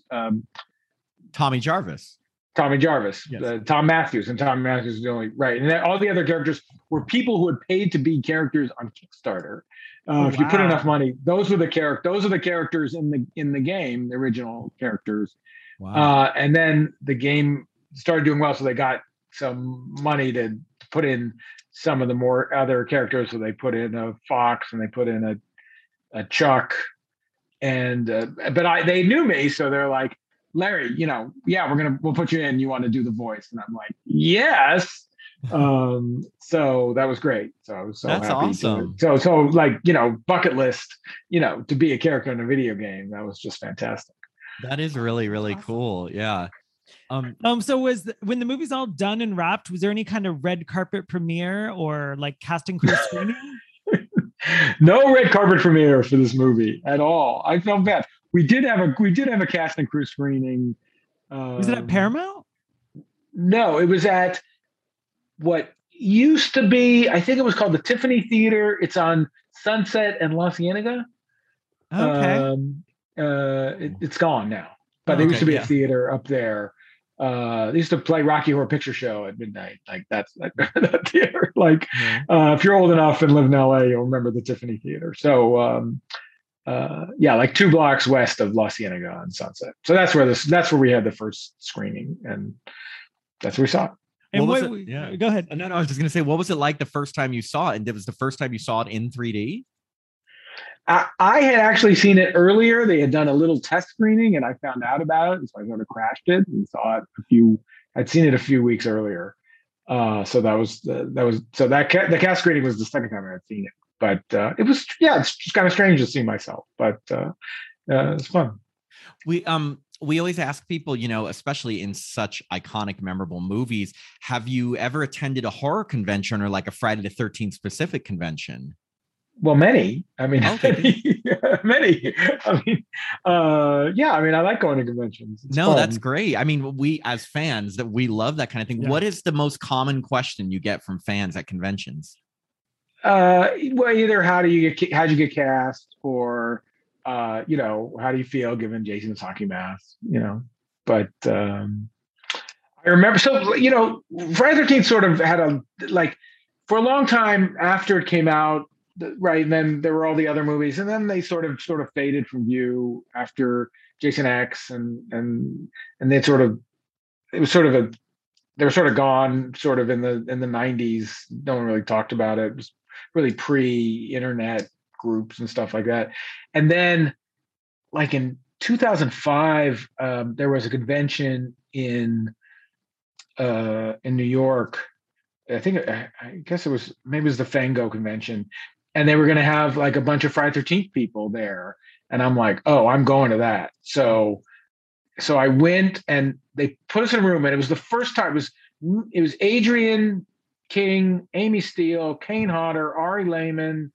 Tommy Jarvis. Yes. Tom Matthews, and Tom Matthews is the only right. And then all the other characters were people who had paid to be characters on Kickstarter. If you put enough money, those are the characters in the game, the original characters. Wow. And then the game started doing well, so they got some money to put in some of the more other characters. So they put in a Fox, and they put in a Chuck, and but they knew me, so they're like, Larry, we'll put you in. You want to do the voice? And I'm like, yes. So that was great. So I was so That's happy. Awesome. So like, bucket list, to be a character in a video game. That was just fantastic. That is really, really cool. Yeah. So when the movie's all done and wrapped, was there any kind of red carpet premiere or like casting crew screening? No red carpet premiere for this movie at all. I felt bad. We did have a cast and crew screening. Was it at Paramount? No, it was at what used to be, I think it was called the Tiffany Theater. It's on Sunset and La Cienega. Okay. It's gone now, but there used to be a theater up there. They used to play Rocky Horror Picture Show at midnight. Like that's that theater. Like if you're old enough and live in LA, you'll remember the Tiffany Theater. So like 2 blocks west of La Cienega and Sunset. So that's where we had the first screening, and that's where we saw it. And what was it? Go ahead. No, I was just gonna say, what was it like the first time you saw it? And it was the first time you saw it in 3D? I had actually seen it earlier. They had done a little test screening, and I found out about it, and so I sort of crashed it and saw it I'd seen it a few weeks earlier. So the cast screening was the second time I had seen it. But it's just kind of strange to see myself, but it's fun. We always ask people, especially in such iconic, memorable movies, have you ever attended a horror convention or like a Friday the 13th specific convention? Well, many. I mean, okay. Many. I mean, I like going to conventions. It's fun. That's great. I mean, we as fans that we love that kind of thing. Yeah. What is the most common question you get from fans at conventions? Well, either how'd you get cast, or how do you feel given Jason's hockey mask? But I remember. So Friday the 13th sort of had for a long time after it came out. Right. And then there were all the other movies, and then they sort of faded from view after Jason X and they they were sort of gone sort of in the 90s. No one really talked about it. It was really pre-internet groups and stuff like that. And then like in 2005, there was a convention in New York. I guess it was the Fango convention. And they were going to have like a bunch of Friday 13th people there. And I'm like, oh, I'm going to that. So I went, and they put us in a room, and it was the first time it was Adrian King, Amy Steele, Kane Hodder, Ari Lehman,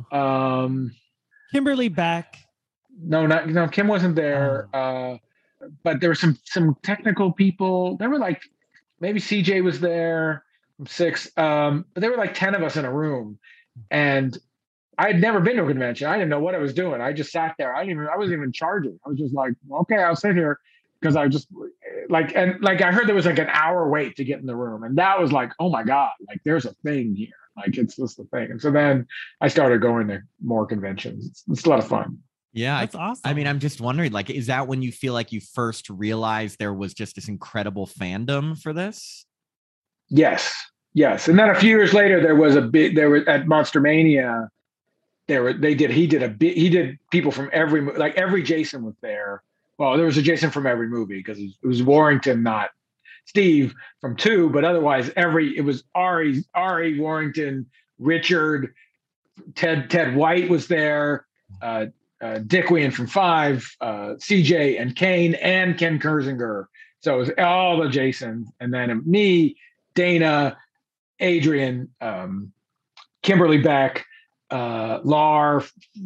Kimberly Beck. No, Kim wasn't there. But there were some technical people. There were like, maybe CJ was there from 6. But there were like 10 of us in a room. And I had never been to a convention. I didn't know what I was doing. I just sat there. I wasn't even charging. I was just like, okay, I'll sit here, because I just I heard there was like an hour wait to get in the room, and that was like, oh my God, like there's a thing here. Like it's just a thing. And so then I started going to more conventions. It's a lot of fun. Yeah, that's awesome. I mean, I'm just wondering, like, is that when you feel like you first realized there was just this incredible fandom for this? Yes. And then a few years later, there was at Monster Mania, he did people from every, like every Jason was there. Well, there was a Jason from every movie, because it was Warrington, not Steve, from 2, but otherwise it was Ari Warrington, Richard, Ted White was there, Dick Wien from 5, CJ and Kane and Ken Kersinger. So it was all the Jasons, and then me, Dana, Adrian, Kimberly Beck, Lar,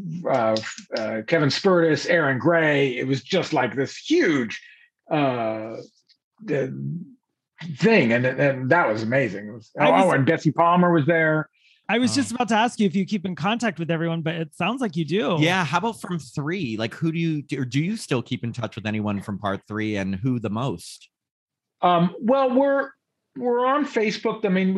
Kevin Spurtis, Aaron Gray. It was just like this huge thing, and that was amazing. It was, and Betsy Palmer was there. I was just about to ask you if you keep in contact with everyone, but it sounds like you do. Yeah. How about from 3? Like, who do you still keep in touch with anyone from part 3, and who the most? Well, we're on Facebook. I mean,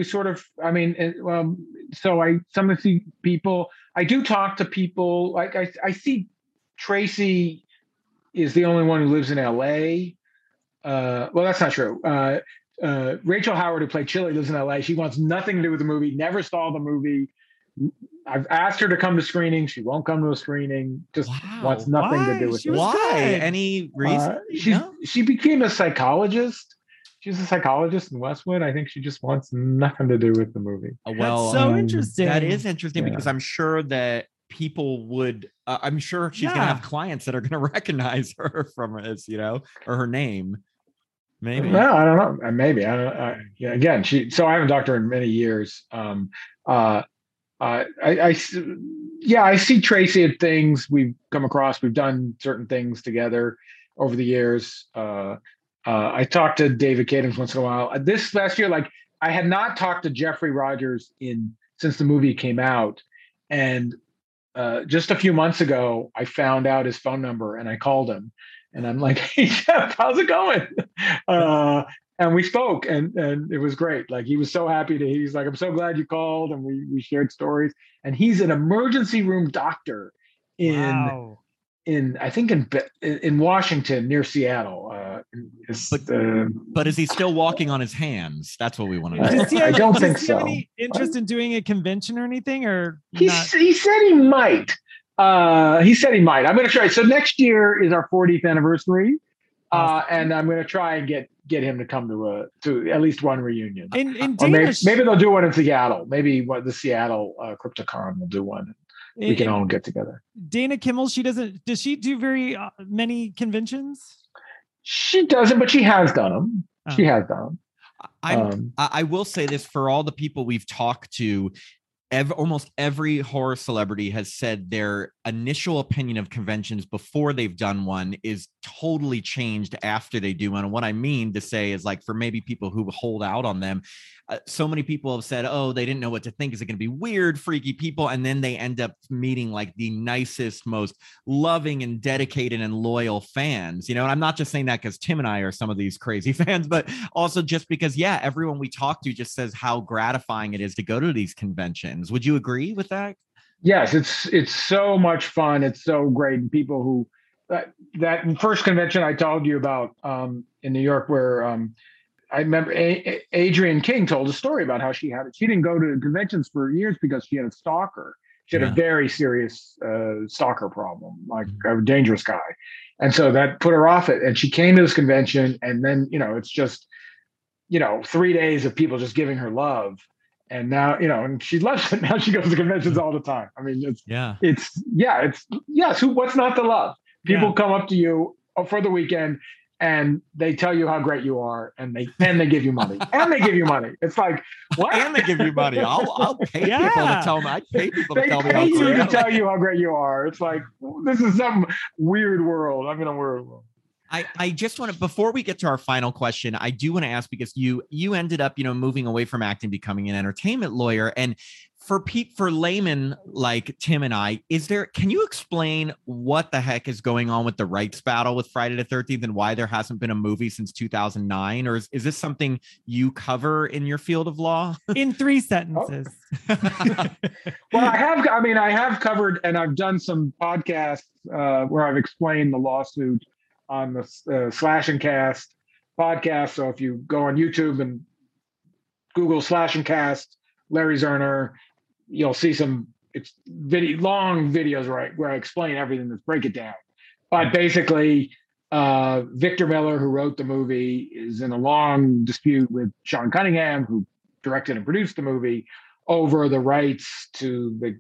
so I sometimes see people. I do talk to people. Like I see Tracy is the only one who lives in LA. Well, that's not true. Rachel Howard, who played Chili, lives in LA. She wants nothing to do with the movie, never saw the movie. I've asked her to come to screening. She won't come to a screening. Just wants nothing to do with it. Why? Any reason? She became a psychologist. She's a psychologist in Westwood. I think she just wants nothing to do with the movie. Well, that's so interesting. That is interesting, because I'm sure that people would. I'm sure she's going to have clients that are going to recognize her from this, or her name. Maybe. No, I don't know. Maybe. I don't. Again, so I haven't talked to her in many years. I see Tracy at things we've come across. We've done certain things together over the years. I talk to David Cadens once in a while. This last year, like I had not talked to Jeffrey Rogers since the movie came out, and just a few months ago, I found out his phone number and I called him, and I'm like, "Hey Jeff, how's it going?" And we spoke, and it was great. Like, he was so happy to. He's like, "I'm so glad you called," and we shared stories. And he's an emergency room doctor in Wow. I think in Washington near Seattle. But is he still walking on his hands? That's what we want to know. Does he I have, don't does think he have so. any interest in doing a convention or anything, or He not? said he might. He said he might. I'm going to try. So next year is our 40th anniversary, Awesome. and I'm going to try and get him to come to at least one reunion. In Or Dana, maybe they'll do one in Seattle. Maybe the Seattle Crypticon will do one. We can all get together. Dana Kimmel, does she do very many conventions? She doesn't, but she has done them. Oh. She has done them. I will say this for all the people we've talked to. Almost every horror celebrity has said their initial opinion of conventions before they've done one is totally changed after they do one. And what I mean to say is, like, for maybe people who hold out on them, so many people have said, oh, they didn't know what to think. Is it going to be weird, freaky people? And then they end up meeting like the nicest, most loving and dedicated and loyal fans. You know, and I'm not just saying that because Tim and I are some of these crazy fans, but also just because, yeah, everyone we talk to just says how gratifying it is to go to these conventions. Would you agree with that? Yes, it's so much fun. It's so great. And people who that first convention I told you about in New York, where I remember Adrienne King told a story about how she didn't go to conventions for years because she had a stalker. She had a very serious stalker problem, like a dangerous guy. And so that put her off it. And she came to this convention, and then, it's just, 3 days of people just giving her love. And now, and she loves it. Now she goes to conventions all the time. I mean, what's not to love? People come up to you for the weekend and they tell you how great you are, and they give you money, and they give you money. It's like, what? And they give you money. I'll pay people to tell me. I pay people to tell me. They pay you to tell you how great you are. It's like, this is some weird world. I'm in a weird world. I just want to, before we get to our final question, I do want to ask, because you ended up, moving away from acting, becoming an entertainment lawyer. And for laymen like Tim and I, can you explain what the heck is going on with the rights battle with Friday the 13th and why there hasn't been a movie since 2009? Or is this something you cover in your field of law? In 3 sentences. Well, I have covered, and I've done some podcasts where I've explained the lawsuit on the Slash and Cast podcast. So if you go on YouTube and Google Slash and Cast, Larry Zerner, you'll see some long videos where I explain everything. Let's break it down. But basically, Victor Miller, who wrote the movie, is in a long dispute with Sean Cunningham, who directed and produced the movie, over the rights to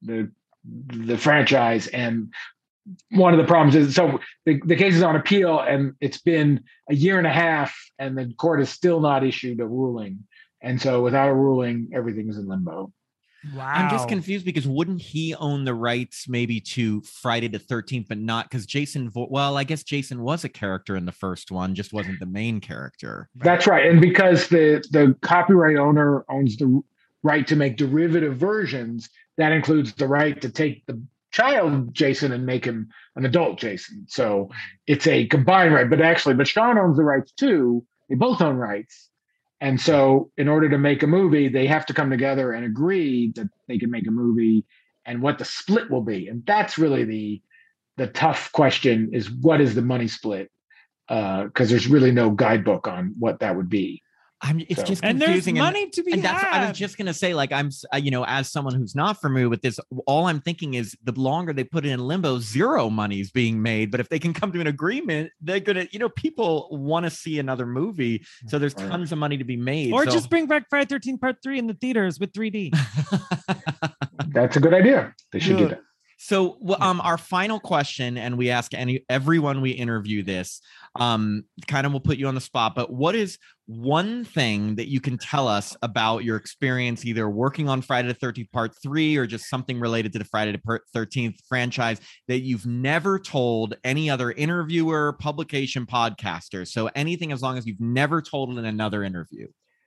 the franchise. And one of the problems is, so the case is on appeal, and it's been a year and a half, and the court has still not issued a ruling. And so without a ruling, everything is in limbo. Wow. I'm just confused, because wouldn't he own the rights maybe to Friday the 13th, but not because I guess Jason was a character in the first one, just wasn't the main character. That's right. And because the copyright owner owns the right to make derivative versions, that includes the right to take the child Jason and make him an adult Jason. So it's a combined right, but Sean owns the rights too. They both own rights. And so in order to make a movie, they have to come together and agree that they can make a movie and what the split will be. And that's really the tough question, is what is the money split? Because there's really no guidebook on what that would be. It's just confusing. And there's money to be had. I was just going to say, like, I'm, as someone who's not familiar with this, all I'm thinking is the longer they put it in limbo, zero money is being made. But if they can come to an agreement, they're going to, people want to see another movie. So there's tons of money to be made. Or just bring back Friday 13th Part 3 in the theaters with 3D. That's a good idea. They should do that. So our final question, and we ask everyone we interview this, kind of will put you on the spot, but what is one thing that you can tell us about your experience either working on Friday the 13th Part 3 or just something related to the Friday the 13th franchise that you've never told any other interviewer, publication, podcaster? So anything, as long as you've never told it in another interview.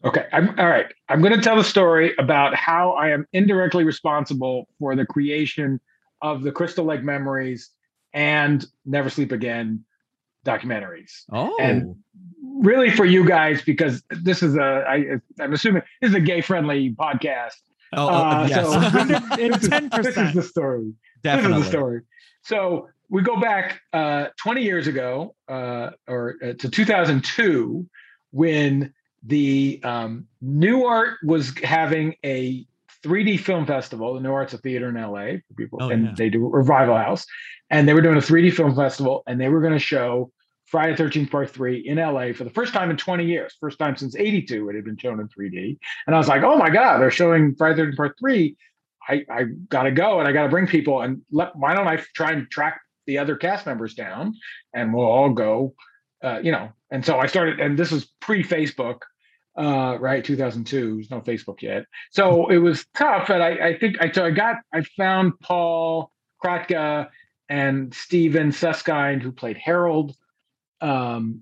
Okay. All right. I'm going to tell the story about how I am indirectly responsible for the creation of the Crystal Lake Memories and Never Sleep Again documentaries. And Oh, really for you guys, because this is I'm assuming this is a gay friendly podcast. yes. So It's 10%. this is the story. Definitely. This is the story. So we go back 20 years ago, to 2002, when the New Art was having a 3D film festival. The New Art's a theater in LA for people, they do Revival House, and they were doing a 3D film festival, and they were going to show Friday the 13th Part 3 in LA for the first time in 20 years, first time since '82 it had been shown in 3D. And I was like, oh my God, they're showing Friday the 13th Part 3. I got to go and I got to bring people, and why don't I try and track the other cast members down and we'll all go, And so I started, and this was pre-Facebook, right? 2002, there's no Facebook yet. So it was tough. And I found Paul Kratka and Steven Suskind, who played Harold. And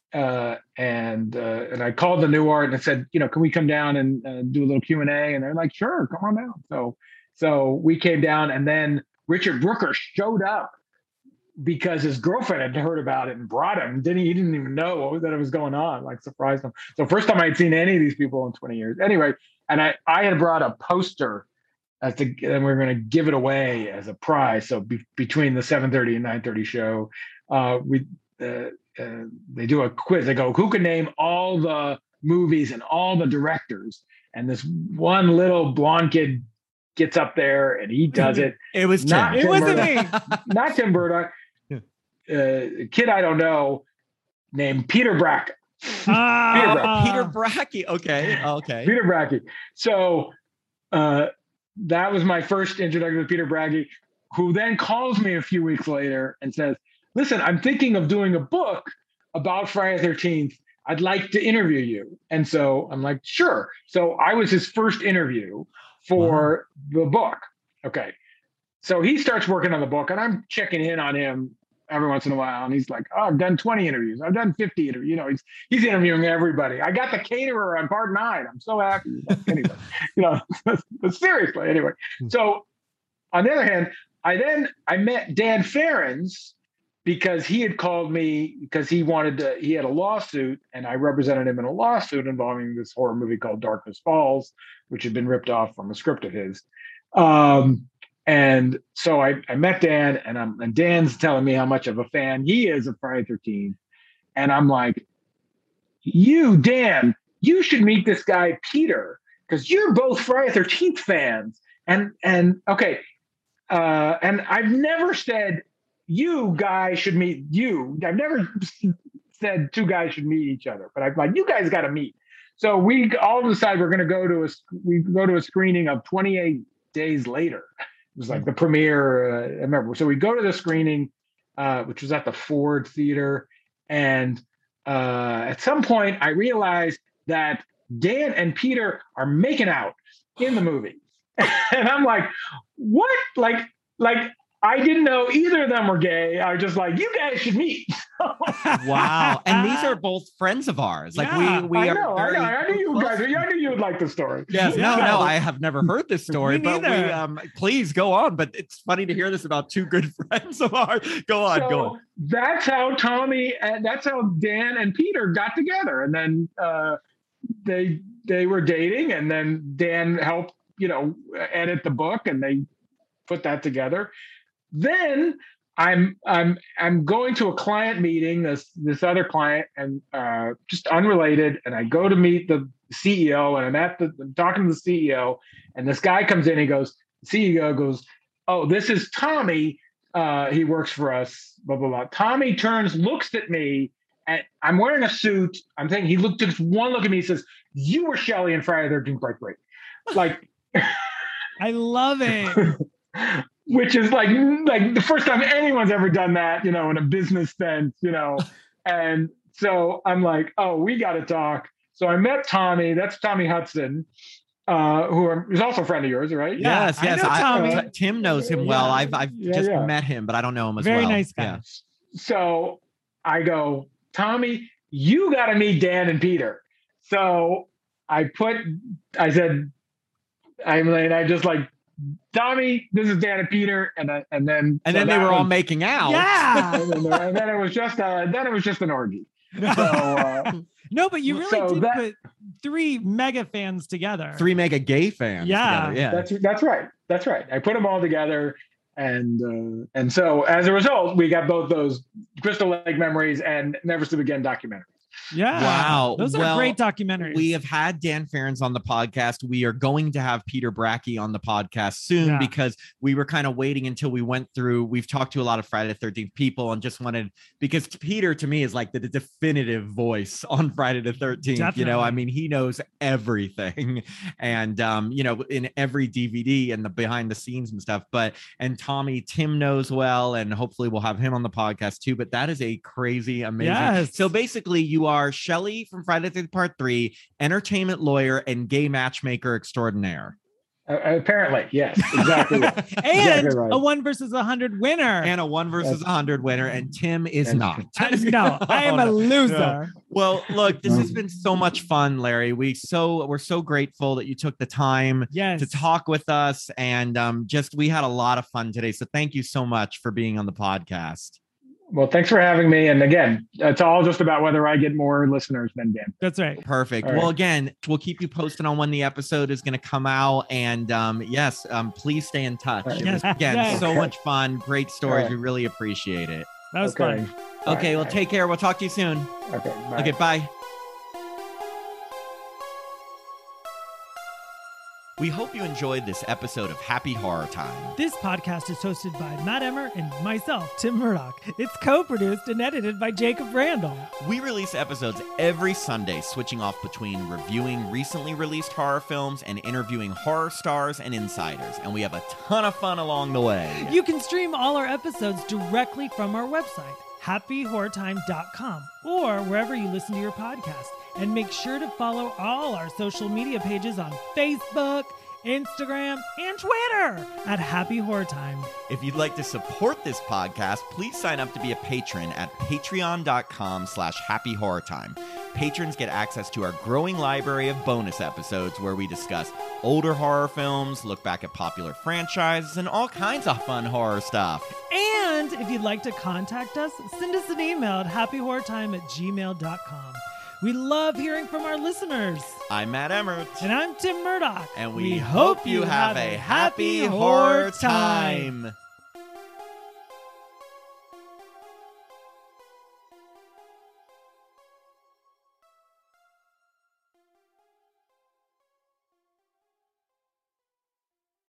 I called the New Art and I said, can we come down and do a little Q&A? And they're like, sure, come on down. So we came down, and then Richard Brooker showed up because his girlfriend had heard about it and brought him. He didn't even know that it was going on, like surprised him. So first time I'd seen any of these people in 20 years. Anyway, and I had brought a poster and we were going to give it away as a prize. So between the 7:30 and 9:30 show, they do a quiz. They go, who can name all the movies and all the directors? And this one little blonde kid gets up there and he does it. It was Tim. It wasn't me. Not Tim Burdock. Kid I don't know, named Peter Brackett. Peter Brackett. Okay. Peter Brackett. So that was my first introduction to Peter Brackett, who then calls me a few weeks later and says, listen, I'm thinking of doing a book about Friday the 13th. I'd like to interview you. And so I'm like, sure. So I was his first interview for the book. Okay. So he starts working on the book, and I'm checking in on him every once in a while. And he's like, oh, I've done 20 interviews. I've done 50 interviews. He's interviewing everybody. I got the caterer on part 9. I'm so happy. Anyway, but seriously, anyway. So on the other hand, I met Dan Ferens because he had called me because he had a lawsuit, and I represented him in a lawsuit involving this horror movie called Darkness Falls, which had been ripped off from a script of his. And so I met Dan, and Dan's telling me how much of a fan he is of Friday the 13th. And I'm like, Dan, you should meet this guy, Peter, because you're both Friday the 13th fans. And okay. And I've never said you guys should meet you. I've never said two guys should meet each other, but I'm like, you guys got to meet. So we all decide we're going to go to a screening of 28 Days Later. It was like the premiere. I remember. So we go to the screening, which was at the Ford Theater. And at some point I realized that Dan and Peter are making out in the movie. And I'm like, what? Like I didn't know either of them were gay. I was just like, you guys should meet. Wow. And these are both friends of ours. Like we I are. know. I knew you guys. I knew you would like the story. Yes. No. I have never heard this story, Me but please go on. But it's funny to hear this about two good friends of ours. Go on. That's how Tommy and that's how Dan and Peter got together. And then they were dating, and then Dan helped, edit the book, and they put that together. Then I'm going to a client meeting, this other client, and just unrelated, and I go to meet the CEO, and I'm talking to the CEO, and this guy comes in, the CEO goes, oh, this is Tommy, he works for us, blah, blah, blah. Tommy turns, looks at me, and I'm wearing a suit. I'm thinking, he took one look at me, he says, you were Shelley in Friday the 13th Part 3. Like, I love it. Which is like the first time anyone's ever done that, in a business sense, And so I'm like, oh, we got to talk. So I met Tommy. That's Tommy Hudson, who is also a friend of yours, right? Yes. I know Tommy. Tim knows him well. I've just met him, but I don't know him as well. Very nice guy. Yeah. So I go, Tommy, you got to meet Dan and Peter. So I said, I just like, Tommy, this is Dan and Peter, and then they were all making out. Yeah. and then it was just an orgy. So no, but you really so did put 3 mega fans together. 3 mega gay fans. Yeah. Together. Yeah. That's right. I put them all together, and so as a result, we got both those Crystal Lake Memories and Never Sleep Again documentaries. Yeah. Wow. Those are great documentaries. We have had Dan Ferens on the podcast. We are going to have Peter Bracke on the podcast soon because we were kind of waiting until we went through. We've talked to a lot of Friday the 13th people and just wanted, because Peter to me is like the definitive voice on Friday the 13th. Definitely. You know, I mean, he knows everything and, you know, in every DVD and the behind the scenes and stuff. And Tim knows well, and hopefully we'll have him on the podcast too. But that is a crazy, amazing. Yes. So basically, you are Shelley from Friday the 13th Part 3, entertainment lawyer and gay matchmaker extraordinaire. Apparently, yes, exactly. Right. And exactly right. a 1 versus 100 winner. And a 1 versus 100 winner. And Tim is not. No, I am a loser. No. Well, look, this has been so much fun, Larry. We're so grateful that you took the time to talk with us. And we had a lot of fun today. So thank you so much for being on the podcast. Well, thanks for having me. And again, it's all just about whether I get more listeners than Dan. That's right. Perfect. All well, right. again, we'll keep you posted on when the episode is going to come out. And please stay in touch. Right. It was, again, so much fun. Great stories. Right. We really appreciate it. That was fun. Okay, well, take care. We'll talk to you soon. Okay, bye. Okay, bye. We hope you enjoyed this episode of Happy Horror Time. This podcast is hosted by Matt Emmer and myself, Tim Murdoch. It's co-produced and edited by Jacob Randall. We release episodes every Sunday, switching off between reviewing recently released horror films and interviewing horror stars and insiders. And we have a ton of fun along the way. You can stream all our episodes directly from our website, happyhorrortime.com, or wherever you listen to your podcast. And make sure to follow all our social media pages on Facebook, Instagram, and Twitter at Happy Horror Time. If you'd like to support this podcast, please sign up to be a patron at patreon.com/happyhorrortime. Patrons get access to our growing library of bonus episodes where we discuss older horror films, look back at popular franchises, and all kinds of fun horror stuff. And if you'd like to contact us, send us an email at happyhorrortime@gmail.com. We love hearing from our listeners. I'm Matt Emmert. And I'm Tim Murdoch. And we hope you have a happy horror time.